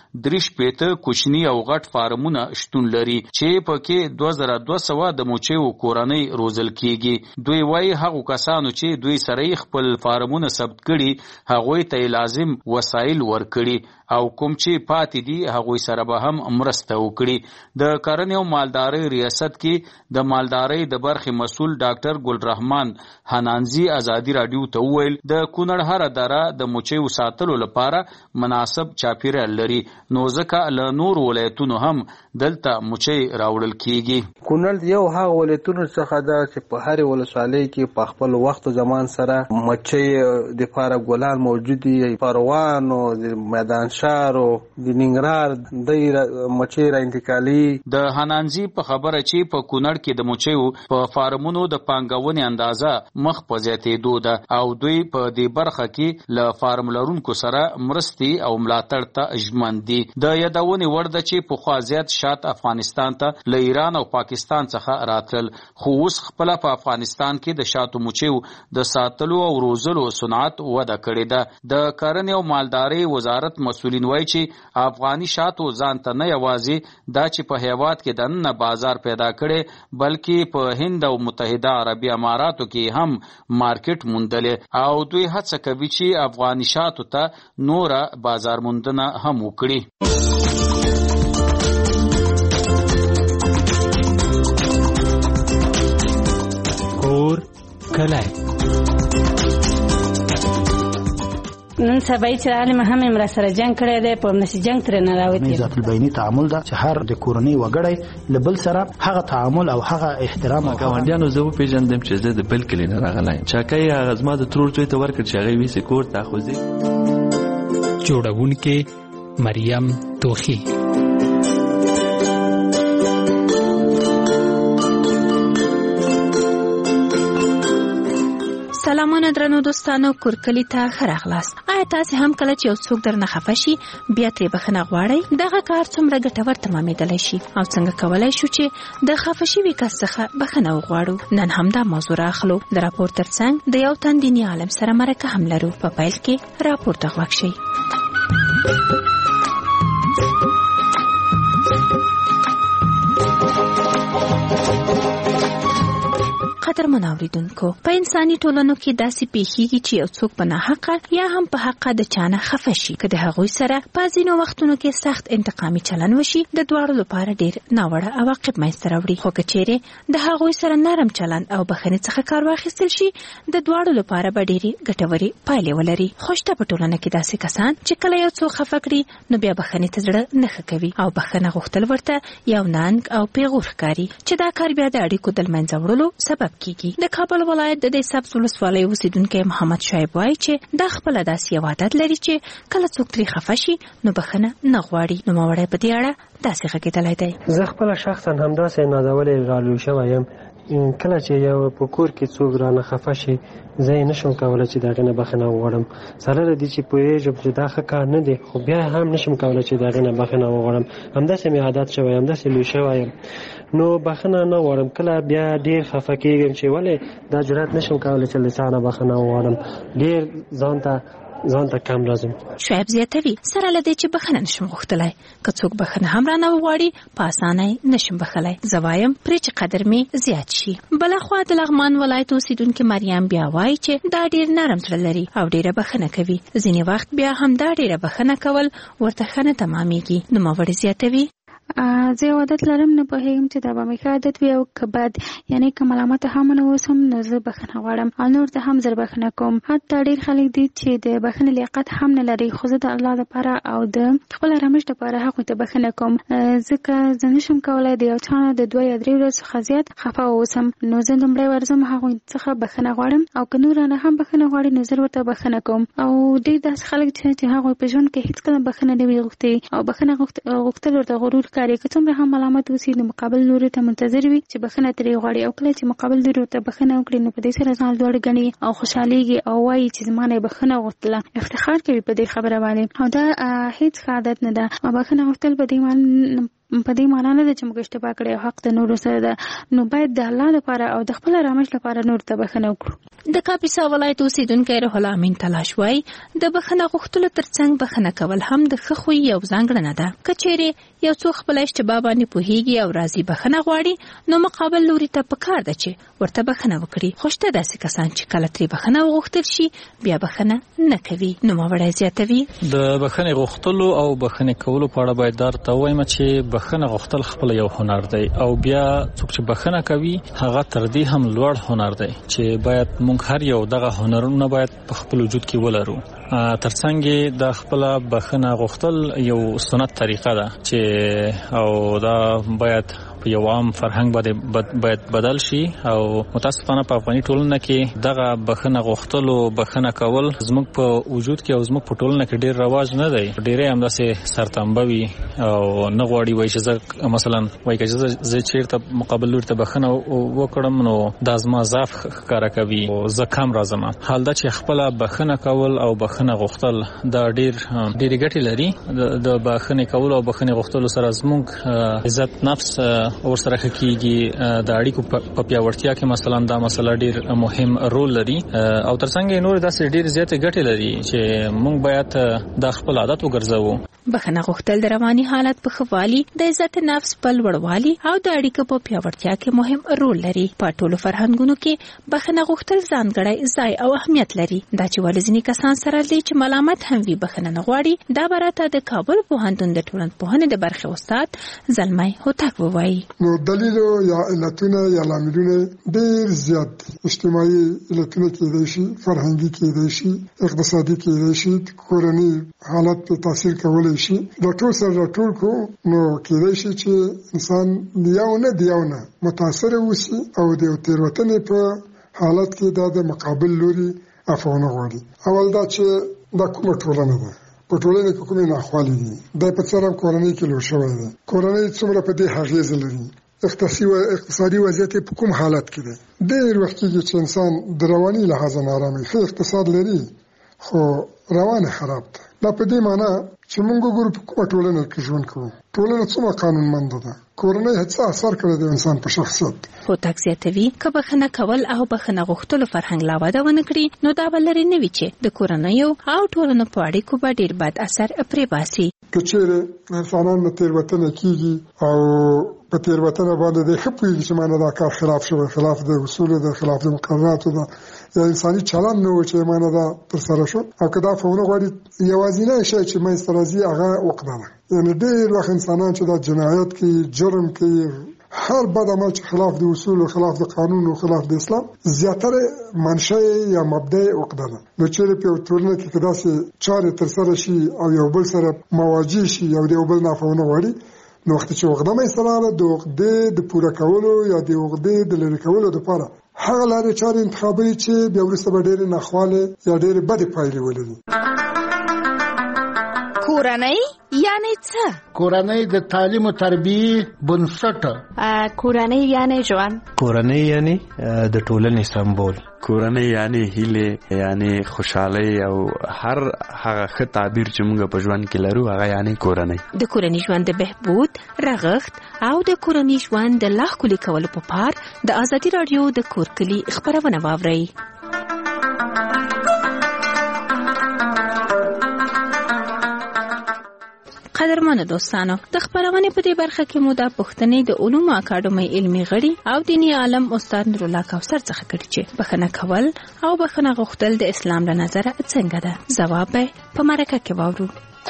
شپېته کوچني او غټ فارمونه شتون لري چې پکې 2200 د موچیو کورنۍ روزل کیږي. دوی وايي هغو کسانو چې دوی سره خپل فارمونه ثبت کړي هغوی ته لازم وسایل ورکړي او کوم چې پاتې دي هغوی سره به هم مرسته وکړي. د کرنې او مالدارۍ ریاست کې د مالدارۍ د برخې مسؤل ډاکټر ګلرحمان حنانزي ازادي رادیو ته وویل د کونړ هره دره د موچیو ساتلو لپاره مناسب چاپیریال لري نو ځکه له نور ولایتونو هم دلته موچی راوړل کیږي. کونړ یو هغه ولایتونو څخه ده چې په هر ولسوالۍ کې په خپل وخت او زمان سره موچی د لپاره ګلان موجود دي. پروان او د میدان شهر او د ننګرهار د موچی را انتقالي. د حنانزي په خبره چې په کونړ کې د موچیو په فارمونو د پانګونې اندازه مخ په زیاتېدو ده او دوی په دې برخه کې له فارم لرونکو سره مرستې او ملاتړ ته ژمن دي. د یادونې وړ ده چې پخوا زیات شات افغانستان ته له ایران او پاکستان څخه راتلل خو اوس خپل په افغانستان کې د شاتو موچیو د ساتلو او روزلو صنعت وده کړې ده. د کرنې او مالدارۍ وزارت مسؤلین وایي چې افغاني شاتو ځان ته نه یوازې دا چې په هیواد کې دننه بازار پیدا کړي بلکې په هند او متحده عربي اماراتو کې هم مارکیټ موندلې او دوی هڅه کوي چې افغاني شاتو ته نوره بازار موندنه هم وکړي. کور کلی نن سبا چې عالم هم امر سره جنگ کړی دی په نشي جنگ تر نه راوتی. ذات البینی تعامل ده چې هر د کورنۍ وګړی لبل سره هغه تعامل او هغه احترام او ګاونډیانو زه پیژندم چې زه د بل کلی نه راغلی چاکای هغه زما د ترور ځای ته ورکړ چې هغه ویسه کور ته خوځي. جوړونکې مریم توخی. سلامونه درنو دوستانو کورکلی ته ښه راغلاست. آیا تاسې هم کله چې یو څوک درنه خفه شي بیا ترې بخښنه غواړئ؟ دغه کار څومره ګټور تمامېدلی شي او څنګه کولی شو چې د خفه شوي کس څخه بخښنه وغواړو؟ نن همدا موضوع راخلو. د راپور ترڅنګ د یو تن دیني عالم سره مرکه هم لرو. په پیل کې راپور ته غوږ شئ. قدرمن اوریدونکو، په انساني ټولنو کې داسې پیښیږي چې یو څوک په ناحقه یا هم په حقه د چانه خفه شي که د هغوی سره په ځینو وختونو کې سخت انتقامي چلن وشي د دواړو لپاره ډیر ناوړه عواقب منځته راوړي. خو که چیرې د هغوی سره نرم چلند او بخښنې څخه کار واخیستل شي د دواړو لپاره به ډېرې ګټورې پایلې ولري. خو شته په ټولنه کې داسې کسان چې کله یو څوک خفه کړي نو بیا بخښنې ته زړه نه ښه کوي او بخښنه غوښتل ورته یو ننګ او پیغور ښکاري چې دا کار بیا د اړیکو د له منځه وړلو سبب کیږي. د کابل ولایت د دې سبز ولسوالۍ اوسیدونکی محمد شعیب وایي چې دا خپله داسې یو عادت لري چې کله څوک ترې خفه شي نو بخښنه نه غواړي. نوموړی په دې اړه داسې غږېدلی دی. زه خپله شخصا همداسې نازولی رالوی شوی یم. کله چې یو په کور کې څوک رانه خفه شي زه یې نشم کولی چې د هغې نه بخښنه وغواړم. سره له دې چې پوهېږم چې دا ښه کار نه دی خو بیا هم نشم کولی چې د هغې نه بخښنه وغواړم. همداسې مې عادت شوی یم، همداسې لوی شوی یم نو بخښنه نه غواړم. کله بیا ډېر خفه کېږم چې ولې دا جرأت نشم کولی چې له چا نه بخښنه وغواړم. ډېر ځان ته کم راځم. شعیب زیاتوي سره له دې چې بخښنه نشم غوښتلی که څوک بخښنه هم رانه وغواړي په اسانۍ نشم بخښلی. زه وایم پرې چې قدر مې زیات شي. بلخوا د لغمان ولایت اوسیدونکي مریم بیا وایي چې دا ډېر نرم زړه لري او ډېره بخښنه کوي. ځینې وخت بیا هم دا ډېره بخښنه کول ورته ښه نه تمامېږي. نوموړې زیاتوي زه یو عادت لرم، نه پوهېږم چې دا به مې ښه عادت وي او که بد. یعنې که ملامته هم نه اوسم نو زه بخښنه غواړم او نور ته هم زر بخښنه کوم. حتی ډېر خلک دي چې د بخښنې لیاقت هم نه لري خو زه د الله لپاره او د خپل آرامش لپاره هغوی ته بخښنه کوم. ځکه زه نشم کولی د یو چا نه د 2 یا 3 ورځو څخه زیات خفه واوسم نو زه لومړی ورځم هغوی څخه بخښنه غواړم او که نور رانه هم بخښنه غواړي نو زه ورته بخښنه کوم. او ډېر داسې خلک چې هغوی په ژوند کې هېڅکله بخښنه نه وي غوښتې او بخښنه غوښتل ورته غرور ښکاري. که څومره هم ملامت اوسي نو مقابل لوري ته منتظر وي چې بخښنه ترې غواړي او کله چې مقابل لوري ورته بخښنه وکړي نو په دې سره ځان لوړ ګڼي او خوشحالېږي او وایي چې زما نه یې بخښنه غوښتله، افتخار کوي په دې خبره باندې. او دا هېڅ ښه عادت نه ده. بخښنه غوښتل په دې په دې معنی نه ده چې موږ اشتباه کړی او حق د نورو سره ده، نو باید د الله لپاره او د خپل آرامش لپاره نور ته بخښنه وکړو. د کاپیسا ولایت اوسیدونکی روح الله امین تلاش وایي د بخښنه غوښتلو ترڅنګ بخښنه کول هم د ښه خوی یو ځانګړنه ده. که چیرې یو څوک خپل اشتباه باندې پوهیږي او راځي بخښنه غواړي، نو مقابل لوري ته پکار ده چې ورته بخښنه وکړي. خو شته داسې کسان چې کله ترې بخښنه وغوښتل شي بیا بخښنه نه کوي. نوموړی زیاتوي د بخښنې غوښتلو او بخښنې کولو په اړه باید درته وایم چې بخښنه غوښتل خپل یو هنر دی، او بیا څوک چې بخښنه کوي هغه تر دې هم لوړ هنر دی چې باید موږ هر یو دغه هنرونه باید په خپل وجود کې ولرو. ترڅنګ د خپل بخښنه غوښتل یو سنت طریقه ده چې او دا باید یو عام فرهنګ باید بدل شي، او متاسفانه په افغاني ټولنه کې دغه بخښنه غوښتلو بخښنه کول زموږ په وجود کې او زموږ په ټولنه کې ډیر رواج نه دی. ډیرې همداسې سرتنبوي او نه غواړي وایي چې زه مثلا وایي که زه چیرته مقابل لوري ته بخښنه وکړم نو دا زما ضعف ښکاره کوي او زه کم راځم. حال دا چې خپل بخښنه کول او بخښنه غوښتل دا ډېرې ګټې لري. د بخښنې کول او بخښنې غوښتلو سره زموږ عزت نفس اور سره کېږي. د اړیکو په پیاوړتیا کې مثلا دا مسله ډیر مهم رول لري، او ترڅنګ نور داسې ډیر زیاتې ګټې لري چې موږ باید دا خپل عادت وګرځوو. بخښنه غوښتل د رواني حالت په ښه والي، د عزت نفس په لوړوالي او د اړیکو په پیاوړتیا کې مهم رول لري. په ټولو فرهنګونو کې بخښنه غوښتل ځانګړی ځای او اهمیت لري. دا چې ولې ځینې کسان سره دي چې ملامت هم وي بخښنه نه غواړي، دا براته د کابل پوهنتون د ټولنپوهنې د برخې استاد زلمی هوتک ووایي. نو دلیل یا علتونه یا لاملونه ډیر زیات دي. اجتماعي علتونه کېدای شي، فرهنګي کېدای شي، اقتصادي کېدای شي، کورنۍ حالت په تاثیر کولی شي. دا ټول سره ټول کو نو کېدای شي چې انسان دیونه متاثر وسی او د تیروتنې په حالت کې د مقابل لوري عفونه غواړي. اول دا چې دا کومه ټولنه ده، په ټولنه کې کومې ناخوالې دي، دا په څرم کورنۍ کې لور شوی ده، کورنۍ څومره په دې اغېز لري، اقتصادي وضعیت په کوم حالت کې ده. ډېر وخت کې چې انسان د رواني لحاظ نارامي، ښه اقتصاد لري خو روان خراب ده. دا په دې معنی چې موږ ګورو په کومه ټولنه کې ژوند کوو، ټولنه څومره قانونمند ده، کورنۍ هڅه اثر کړی د انسان په شخصیت. هوتک زیاتوي که بخښنه کول او بخښنه غوښتلو فرهنګ لا وده ونه کړي، نو دا به لرې نه وي چې د کورنیو او ټولنو په اړیکو به ډېر بد اثر پرې باسي. که چیرې انسانانو تېروتنه کېږي او په تېروتنه باندې د ښه پوهېږي چې مانه دا کار خلاف شوی، خلاف د اصولو ده، خلاف د مقرراتو ده، یا انساني چلند نه و چې مانه دا ترسره شو، او که دا عفونه غواړي یوازینی شی چې منځته راځي هغه عقده ده. یعنې ډېر وخت انسانان چې دا جنایت کوي، جرم کوي، هر بد عمل چې خلاف د اصولو، خلاف د قانون او خلاف د اسلام، زیاتره منشأ یا مبدأ عقده ده. نو چیرې په ټولنه کې که داسې چارې ترسره شي او یو بل سره مواجه شي او د یو بل نه عفونه غواړي، نو وخت چې عقده منځته راغله، د عقدې د پوره کولو یا د عقدې د لرې کولو دپاره هغه لارې چارې انتخابوي چې بیا وروسته به ډېرې ناخوالې یا ډېرې بدې پایلې ولري. کورنۍ یعنی څه؟ کورنۍ د تعلیم او تربیې بنسټ. کورنۍ یعنی ژوند. کورنۍ یعنی د ټولنې سمبول. کورنۍ یعنی هیله، یعنی خوشحالي او هر هغه ښه تعبیر چې موږ په ژوند کې لرو هغه یعنی کورنۍ. د کورنۍ ژوند د بهبود، رغښت او د کورنۍ ژوند د لا ښکلي کولو په پار د ازادي راډیو د کور کلي خبرونه واورئ. قدرمنو دوستانو، د خبرونې په دې برخه کې مو د پښتنې د علومو اکاډمۍ علمي غړي او دیني عالم استاد نورالله کوثر څخه کړي چې بخښنه کول او بخښنه غوښتل د اسلام له نظره څنګه ده. ځواب به په مرکه کې واورو.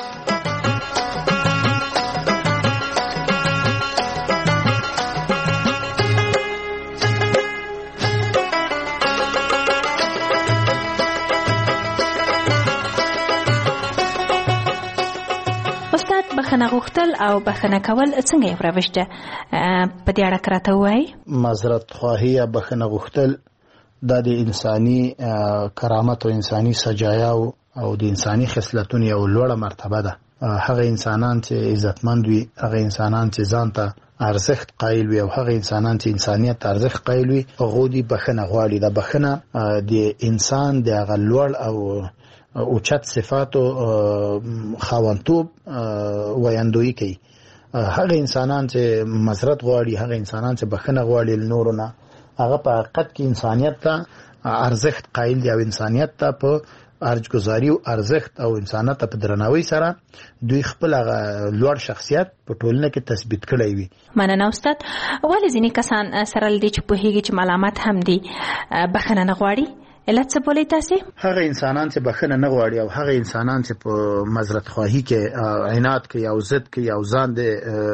بخښنه غوښتل او بخښنه کول څنګه یو روش ده؟ په دې اړه راته وایي. معذرت خواهی یا بخښنه غوښتل دا د انساني کرامت او انساني سجایا او د انساني خصلتونو یو لوړه مرتبه ده. هغه انسانان چې عزتمند وي، هغه انسانان چې ځان ته ارزښت قایل وي او هغه انسانان چې انسانیت ارزښت قایل وي، هغه دې بخښنه غواړي. دا بخښنه د انسان د هغه لوړ او اوچت صفاتو خاوندتوب ویاندویی کوي هغه انسانان چې معذرت غواړي، هغه انسانان چې بخښنه غواړي لنورونه، هغه په حقیقت کې انسانیت ته ارزښت قایل دي او انسانیت ته په ارزګزاري او ارزښت او انسانیت په درناوي سره دوی خپل لوړ شخصیت په ټولنه کې تثبیت کړی وي. مننه استاد. ولې ځینې کسان سره لدی چې پوهیږي چې ملامت هم دي بخښنه نه غواړي؟ علت څه بولئ تاسې؟ هغه انسانان چې بخښنه نه غواړي او هغه انسانان چې په معذرت خواهی کې عناد کوي او ضد کوي او ځان د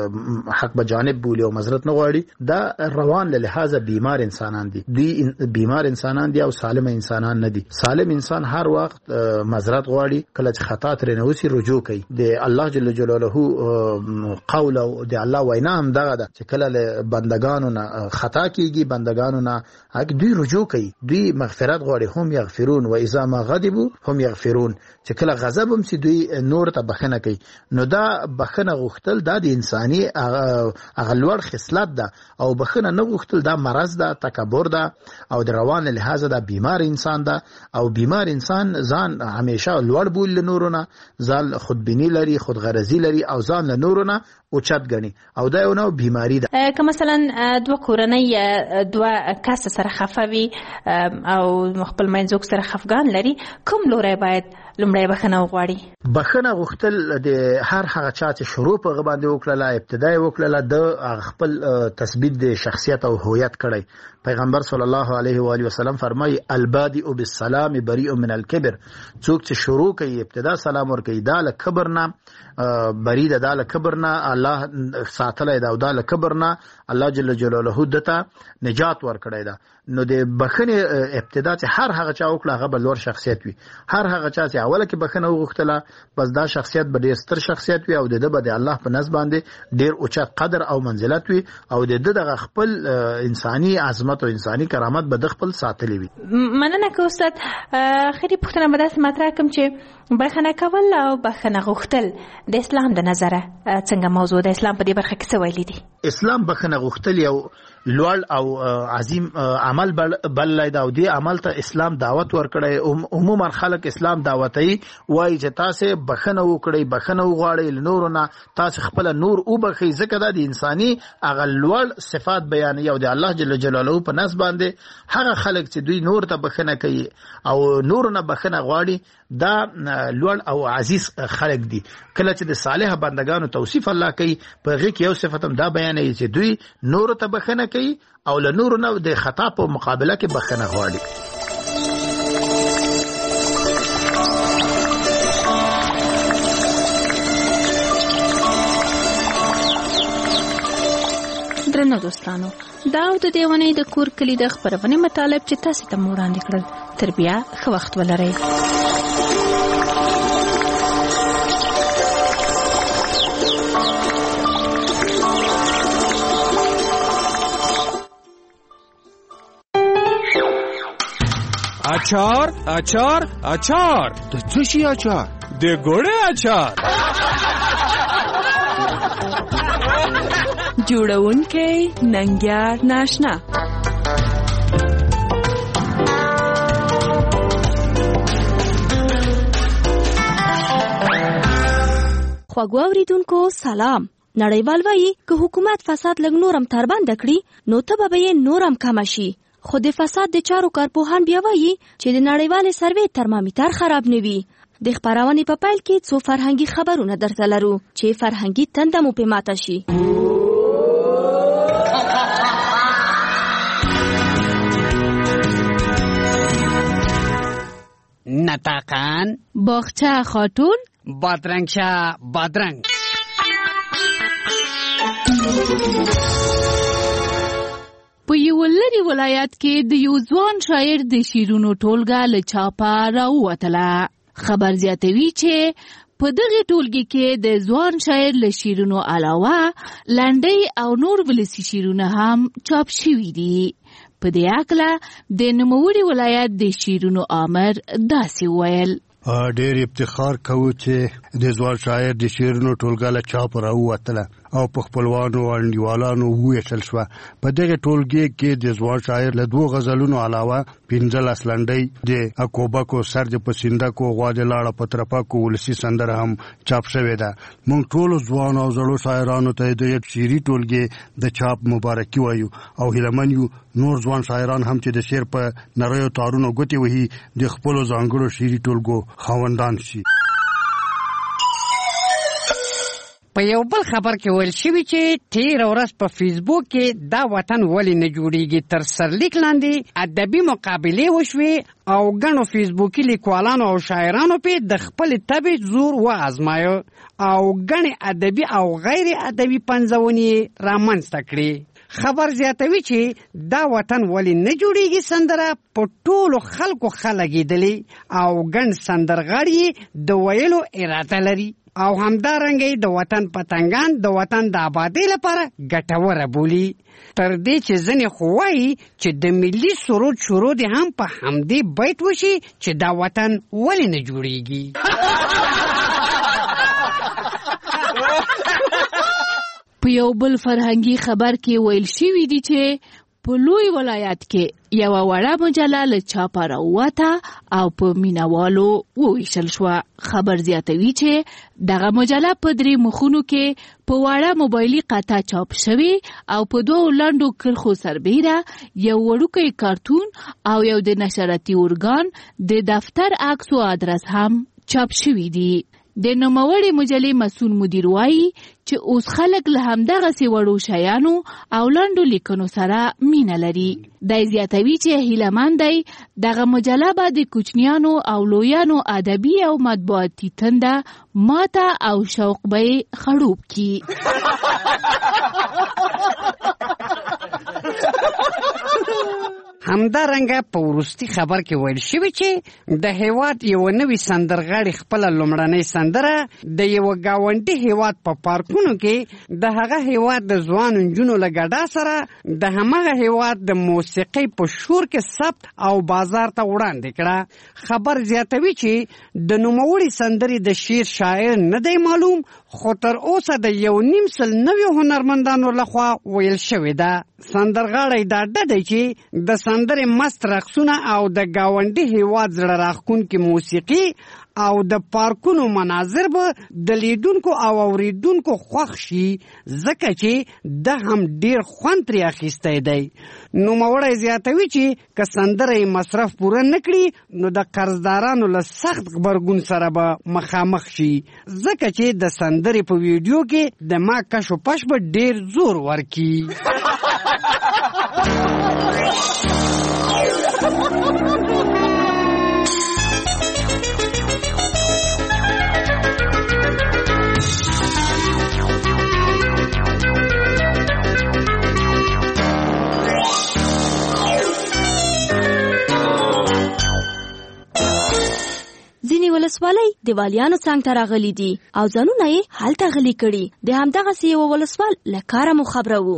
حق به جانب بولي او معذرت نه غواړي، دا روان له لحاظه بیمار انسانان دي. دوی بیمار انسانان دي او سالم انسانان نه دي. سالم انسان هر وخت معذرت غواړي، کله چې خطا ترې نه وسی رجوع کوي. د الله جل جلاله قول او د الله وینا هم دغه ده چې کله له بندگانو نه خطا کیږي، بندگانو نه دوی رجوع کوي، دوی مغفرت غواړي. هم یغفرون و اذا ما غضبوا هم یغفرون، چې کله غضب هم سي دوی نور ته بخنه کوي. نو دا بخنه غوښتل دا د انساني اغلوړ خصلت ده او بخنه نه غوښتل دا مرض ده، تکبر ده او د روان لحاظه دا بیمار انسان ده. او بیمار انسان ځان همیشه لوړ بول لنورونه، ځان خودبینی لري، خودغرضی لري او ځان لنورونه اوچت غني او دا یو نوع بیماری ده. که مثلا دوه کورنۍ دوه کس سره خفوي او خپل منځوک سره خفګان لري، کوم لوري باید لومړی بخښنه وغواړي؟ بخښنه غوښتل د هر هغه چا چې شروع په غو باندې وکړه، ابتدای وکړه، د خپل تثبیت د شخصیت او هویت کړی. پیغمبر صلی الله علیه و آله وسلم فرمایي البادئ بالسلام بریء من الکبر، څوک چې شروع کوي ابتدا سلام ورکوي دا له کبر نه بری ده، دا له کبر نه الله ساتلی ده او دا له کبر نه الله جل جلاله دته نجات ورکړی ده. نو د بخښنې ابتدا چې هر هغه چا وکړه هغه به لوړ شخصیت وي. هر هغه چا چې اوله کې بخښنه وغوښتله بس دا شخصیت به ډېر ستر شخصیت وي او د ده به د الله په نزد باندې ډېر اوچت قدر او منزلت وي او د ده دغه خپل انساني عظمت او انساني کرامت به د خپل ساتلی وي. مننه که استاد. اخري پوښتنه به داسې مطرح کړم چې بخښنه کول او بخښنه غوښتل د اسلام د نظره څنګه موضوع د اسلام په دې برخه کې څه ویلي دي؟ اسلام بخښنه غوښتل یو لوړ او عظیم عمل بللی دا او دې عمل ته اسلام دعوت ورکړی. عموما خلک اسلام دعوتي وایي چې تاسو بخښنه وکړئ، بخښنه وغواړئ لنورو نه، تاسو خپل نور وبخښئ، ځکه دا د انساني هغه لوړ صفات بیانوي او د الله جل جلاله په نسب باندې هغه خلک چې دوی نور ته بخښنه کوي او نور نه بخښنه غواړي دا لوړ او عزیز خلک دي. کله چې د صالح بندگانو توصیف الله کوي په هغه کې یو صفت هم دا بیانوي چې دوی نور ته بخښنه کوي او له نور نه د خطا په مقابله کې بخښنه غواړي. درنو دوستانو، دا د دیوانې د کور کلی د خبرونې مطالب چې تاسو ته وړاندې کړل. تر بیا ښه وخت ولرئ. اچار اچار اچار د څه شي اچار؟ د ګوړې اچار. جوړونکی ننګیار ناشنا. خواږه اوریدونکو سلام. نړیوال وایي که حکومت فساد لږ نورم تر بند کړي نو ته به یې نورم کم شي. خو د فساد د چارو کارپوهان بیا وایي چې د نړیوال سروې ترمامیتر خراب نه وي. د خبرونې په پیل کې څو فرهنګي خبرونه درته لرو چې فرهنګي تنده مو په ماته شي. نتاقان باغچه خاتون بادرنگ شاه بادرنگ. په یو لري ولایت کې د یو ځوان شاعر د شیرونو ټولګه له چاپه راووتله. خبر زیاتوي چې په دغه ټولګي کې د ځوان شاعر له شیرونو علاوه لنډۍ او نور ولسي شیرونه هم چاپ شوي دي. په دې اړه د نوموړي ولایت د شیرونو آمر داسې ویل: ډېر افتخار کوو چې د ځوان شاعر د شیرونو ټولګه له چاپ راووتله او په خپلوانو او انډیوالانو وېشل شو. په دغه ټولګي کې د ځوان شاعر له 2 غزلونو علاوه 15 لنډۍ د اکوبکو سر د پسندکو غوا د لاړه پترپکو ولسی سندره هم چاپ شوې ده. موږ ټول ځوان او زړو شاعرانو ته د شعري ټولګي د چاپ مبارکي وایو او هیلمن یو نور ځوان شاعران هم چې د شعر په نریو تارونو ګوتې وهي د خپلو ځانګړو شعري ټولګو خاوندان شي. په یو بل خبر کې ویل شوي چې تیر ورځ په فیسبوک کې دا وطن ولې نه جوړیږي تر سرلیک لاندې ادبي مقابلې وشوې او ګڼو فیسبوکي لیکوالانو او شاعرانو په د خپل طبع زور وازمایو او ګڼې ادبي او غیر ادبي پنځونې رامنځته کړې. خبر زیاتوي چې دا وطن ولې نه جوړیږي سندره په ټولو خلکو خلګېدلې او ګڼ سندرغاړي د ویلو اراده لري او همدارنګه د وطن پتنګان د وطن د آبادی لپاره ګټوره بولي. تر دې چې ځنې خو وایي چې د ملي سرود شروع دې هم په همدې بیت وشي چې دا وطن ولې نه جوړیږي. په یو بل فرهنګي خبر کې ویل شوی دی چې په لوی ولایت کې یو وړه مجله له چاپه راووته او په مینوالو وویشل شوه. خبر زیاتوي چې دغه مجله په 3 مخونو کې په وړه موبایلي قطعه چاپ شوې او په 2 لنډو کرښو سربیره یو وړوکی کارتون او یو د نشراتي ارګان د دفتر عکس او ادرس هم چاپ شوي دي. د نوموړې مجلې مسؤل مدیر وایي چې اوس خلک له همدغسې وړو شیانو او لنډو لیکنو سره مینه لري. دی زیاتوي چې هیلهمند دی دغه مجله به د کوچنیانو او لویانو ادبي او مطبوعاتي تنده ماته او شوق به یې خړوب کړي. همدارنګه په وروستي خبر کې ویل شوي چې د هیواد یو نوی سندرغاړي خپل لومړنۍ سندره د یو گاونډي هیواد په پارکونو کې د هغه هیواد د ځوان نجونو له ګډا سره د همغه هیواد د موسیقۍ په شور کې ثبت او بازار ته وړاندې کړه. خبر زیاتوي چې د نوموړي سندرې د شعر شاعر نه دی معلوم خو تر اوسه د 1.5 نویو هنرمندانو لخوا ویل شوې ده. سندرغاړی دا ډډه چې د سندرې مست رقصونه او د گاونډي هیواد زړه راښکونکې موسیقي او د پارکونو مناظر به د لیدونکو او اوریدونکو خوښ شي ځکه چې د هم ډیر خوند ترې اخیستی دی. نوموړی زیاتوي چې که سندره یې مصرف پوره نه کړي نو د قرضدارانو له سخت غبرګون سره به مخامخ شي ځکه چې د سندرې په ویډیو کې د ما کش و پش به ډیر زور ورکړي. ځینې ولسوالۍ د والیانو څنګ ته راغلي دي او ځانونه یې هلته غلي کړي. د همدغسې یوه ولسوال له کاره مو خبره وو.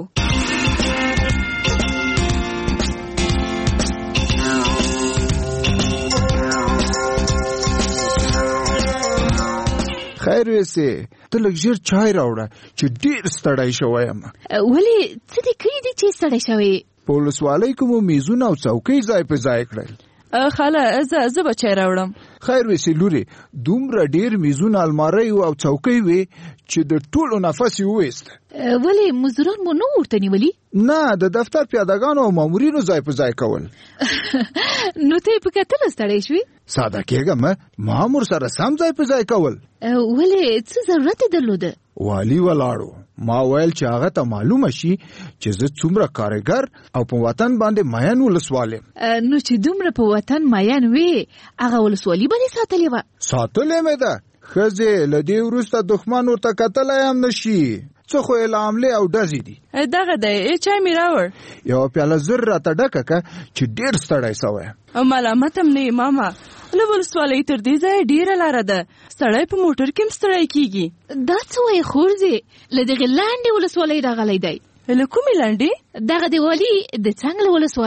خیر ویسې ته لږ ژر چای راوړه چې ډېر ستړی شوی یم. ولې څه دې کړي دي چې ستړی شوی؟ په ولسوالۍ کې مو میزونه او څوکۍ ځای په ځای کړل. خاله زه به چای راوړم. خیر ویسې لورې دومره ډېر میزونه المارۍ او څوکۍ وې چې د ټولو نفس یې وویست. ولې مزدوران مو نه ورته نیولي؟ نه د دفتر پیادهګانو او مامورینو ځای په ځای کول. نو ته یې په کتلو ستړی شوې؟ ساده کېږم ما هم ورسره سم ځای په ځای کول. ولې څه ضرورت یې درلوده؟ والي ولاړو ما ویل چې هغه ته معلومه شي چې زه څومره کارګر او په وطن باندې مین ولسوال یم. نو چې دومره په وطن مین وې هغه ولسوالي باندې ساتلې وه؟ ساتلې مې ده. ښځې له دې وروسته دښمن ورته کتلی هم نه شي. څه خو یې له حملې او ډزې دي. دغه دی چای مې راوړ. یوه پیاله زر راته ډکه که چې ډېر ستړی سوی. او ملامت هم نه یې ماما له ولسوالۍ تر دې ځایه ډېره لاره ده. سړی په موټر کې هم ستړی کېږي. دا څه وایې خورځې له دغې لنډې ولسوالۍ راغلی دی. له کومې لنډې؟ دغه د والي د څنګله ولسوالۍ.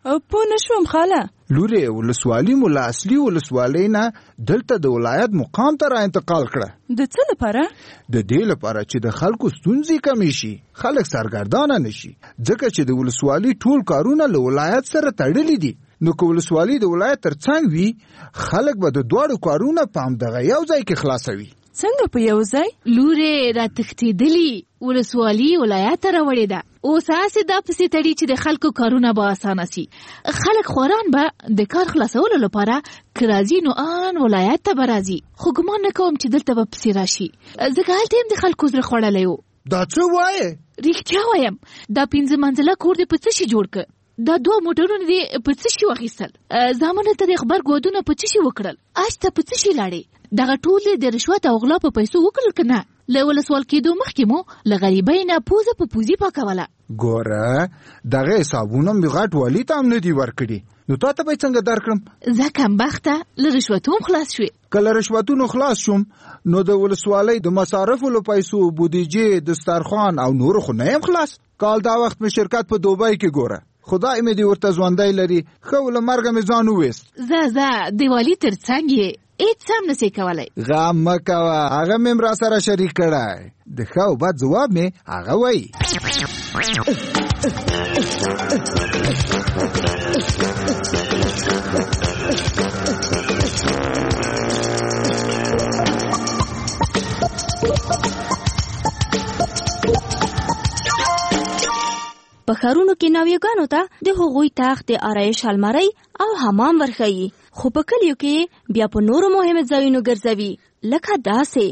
پوه نشوم خاله. لوري ولسوالي مو له اصلي ولسوالۍ نه دلته د ولایت مقام ته را انتقال کړه. د څه لپاره؟ د دې لپاره چې د خلکو ستونزې کمې شي، خلک سرګردانه نشي، ځکه چې د ولسوالي ټول کارونه له ولایت سره تړلي دي. نو که ولسوالي د ولایت ترڅنګ وي، خلک به د دواړو کارونه په همدغه یو ځای کې خلاصوي. څنګه په یو ځای؟ لوري را تښتېدلي ولسوالي ولایت ته راوړې ده. اوس هسې دا پسې تړي چې د خلکو کارونه به اسانه سي. خلک خواران به د کار خلاصولو لپاره که راځي نو آن ولایت ته به راځي. خو ګمان نه کوم چې دلته به پسې راشي، ځکه هلته هم د خلکو زړه خوړلی و. دا څه وایې؟ رښتیا وایم، دا 5 منزله کور دې په څه شي جوړ کړ؟ دا 2 موټرونه دې په څه شي واخیستل؟ زامنو ته د خبر ګودونه په څه شي وکړل؟ اج ته په څه شي لاړې؟ دغه ټول د رشوت او غلا په پیسو وکړل که نه؟ له ولسوال کېدو مخکې مو له غریبۍ نه پوزه په پوزي پاکوله. ګوره دغه حسابونه مې غټ والي ته هم نه دي ورکړي، نو تا ته به یې څنګه درکړم؟ زه کمبخته له رشوتونو خلاص شوې. که له رشوتونو خلاص شوم نو د ولسوالۍ د مصارفو له پیسو، بودیجې، دسترخوان او نورو خو نه یم خلاص. کال دا وخت مې شرکت په دوبۍ کې ګوره، خدای مې دې ورته ژوندی لري، ښه له مرګه مې ځان وویست. زه د والي تر څنګ یې هېڅ هم نسې کولی. غم مه کوه، هغه مې را سره شریک کړی. د ښه او بد ځواب مې هغه وایي. په ښارونو کې ناویګانو ته د هغوی تخت، د آرایش المارۍ او حمام ورښیي، خو په کلیو کې بیا په نورو مهمو ځایونو ګرځوي، لکه داسې.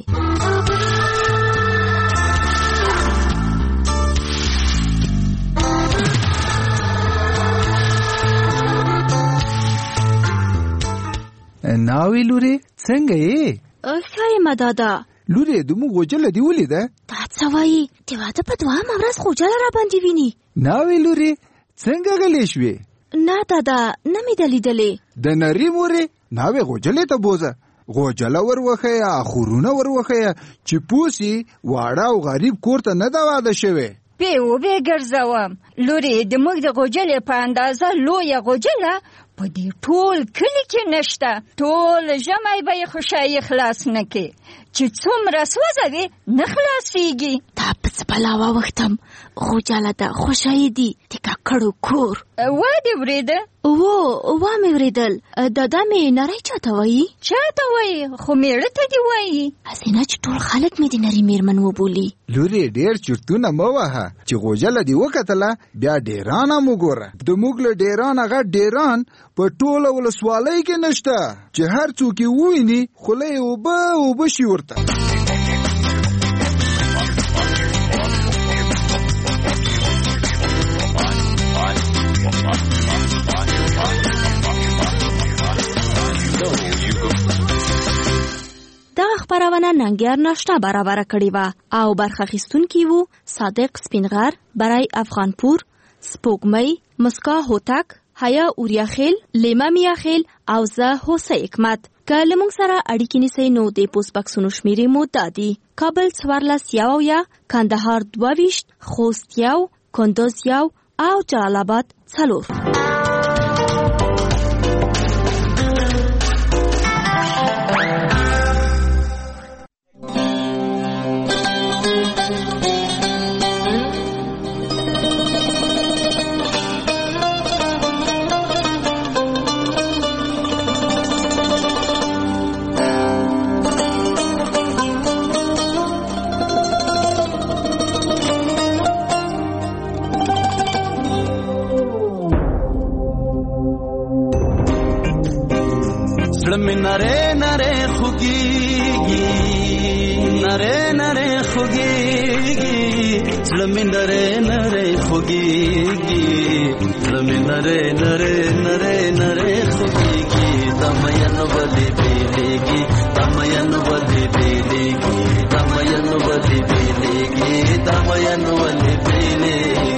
ناوی لورې څنګه یې؟ ښه یم دادا. لورې زموږ غوجله دې ولیده؟ دا څه وایي؟ د واده په 2مه ورځ غوجله را باندې ویني. ناوی لورې څنګه غلی شوې؟ نه دادا، نه مې ده لیدلې. د نري مورې ناوی غوجلې ته بوزه، غوجله وروښیه، خورونه وروښیه چې پوسي واړه او غریب کور ته نه ده واده شوې. وبې ګرځوم لورې، د موږ د غوجلې په اندازه لویه غوجله په دې ټول کلي کې نشته. ټول ژمی به یې خوشایي خلاص نه کې، چې څومره سوځه وي نه خلاصېږي. دا په څه بلا واوښتم، غوجله ده، خوشایي دي، د ککړو کور. وا دې ورېده؟ وا مې ورېدل. دادا مې نری چاته وایي؟ چاته وایي؟ خو میړه ته دې وایي. هسې نه چې ټول خلک مې د نري میرمن وبولي. لورې ډېر چرتونه مه وهه، چې غوجله دې وکتله بیا ډېران هم وګوره. د موږ له ډېرانه غټ ډېران په ټوله ولسوالۍ کې نشته، چې هر څوک یې وویني خوله یې اوبه شي ورته. دغه خپرونه ننګیار ناشته برابره کړې وه او برخه اخیستونکي وو صادق سپینغر، برای افغانپور، سپوږمۍ، مسکا هوتک، حیا اوریاخیل، لیما میاخیل او زه هوسۍ حکمت. که له موږ سره اړیکې نیسئ نو د پوسټ بکسونو شمیرې مو دا دي: کابل 14 کندهار 22 خوست 1 کندوز 1 او جلال آباد 4. نره نره خوگیگی نره نره خوگیگی زلمی نره نره خوگیگی زلمی نره نره نره نره خوگیگی دمین ولی بیلیگی دمین ولی بیلیگی دمین ولی بیلیگی دمین ولی بیلیگی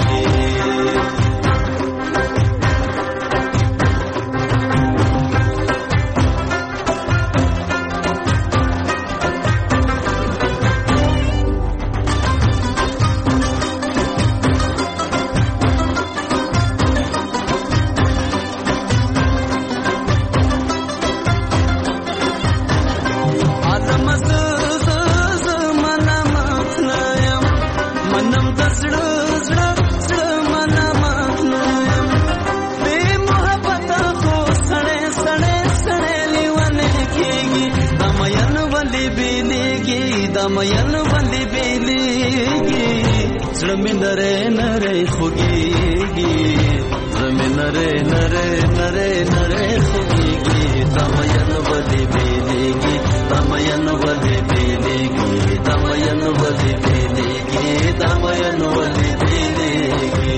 دمین ولی بیلیگی زړه نره نره خوږیږي زړه نره نره نره نره خوږیږي دمین ولی بیلیگی دمین ولی بیلیگی دمین ولی بیلیگی دمین ولی بیلیگی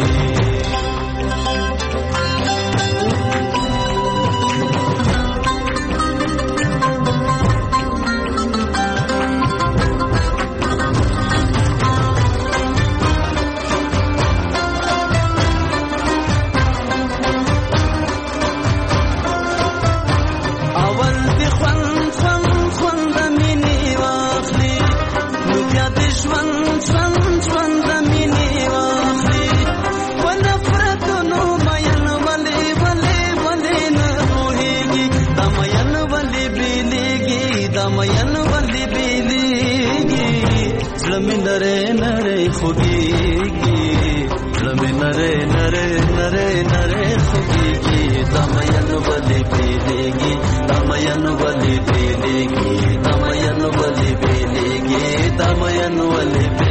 नरे नरे खुगीगी लमे नरे नरे नरे नरे खुगीगी दमयन वली पीलेगी दमयन वली पीलेगी दमयन वली पीलेगी दमयन वली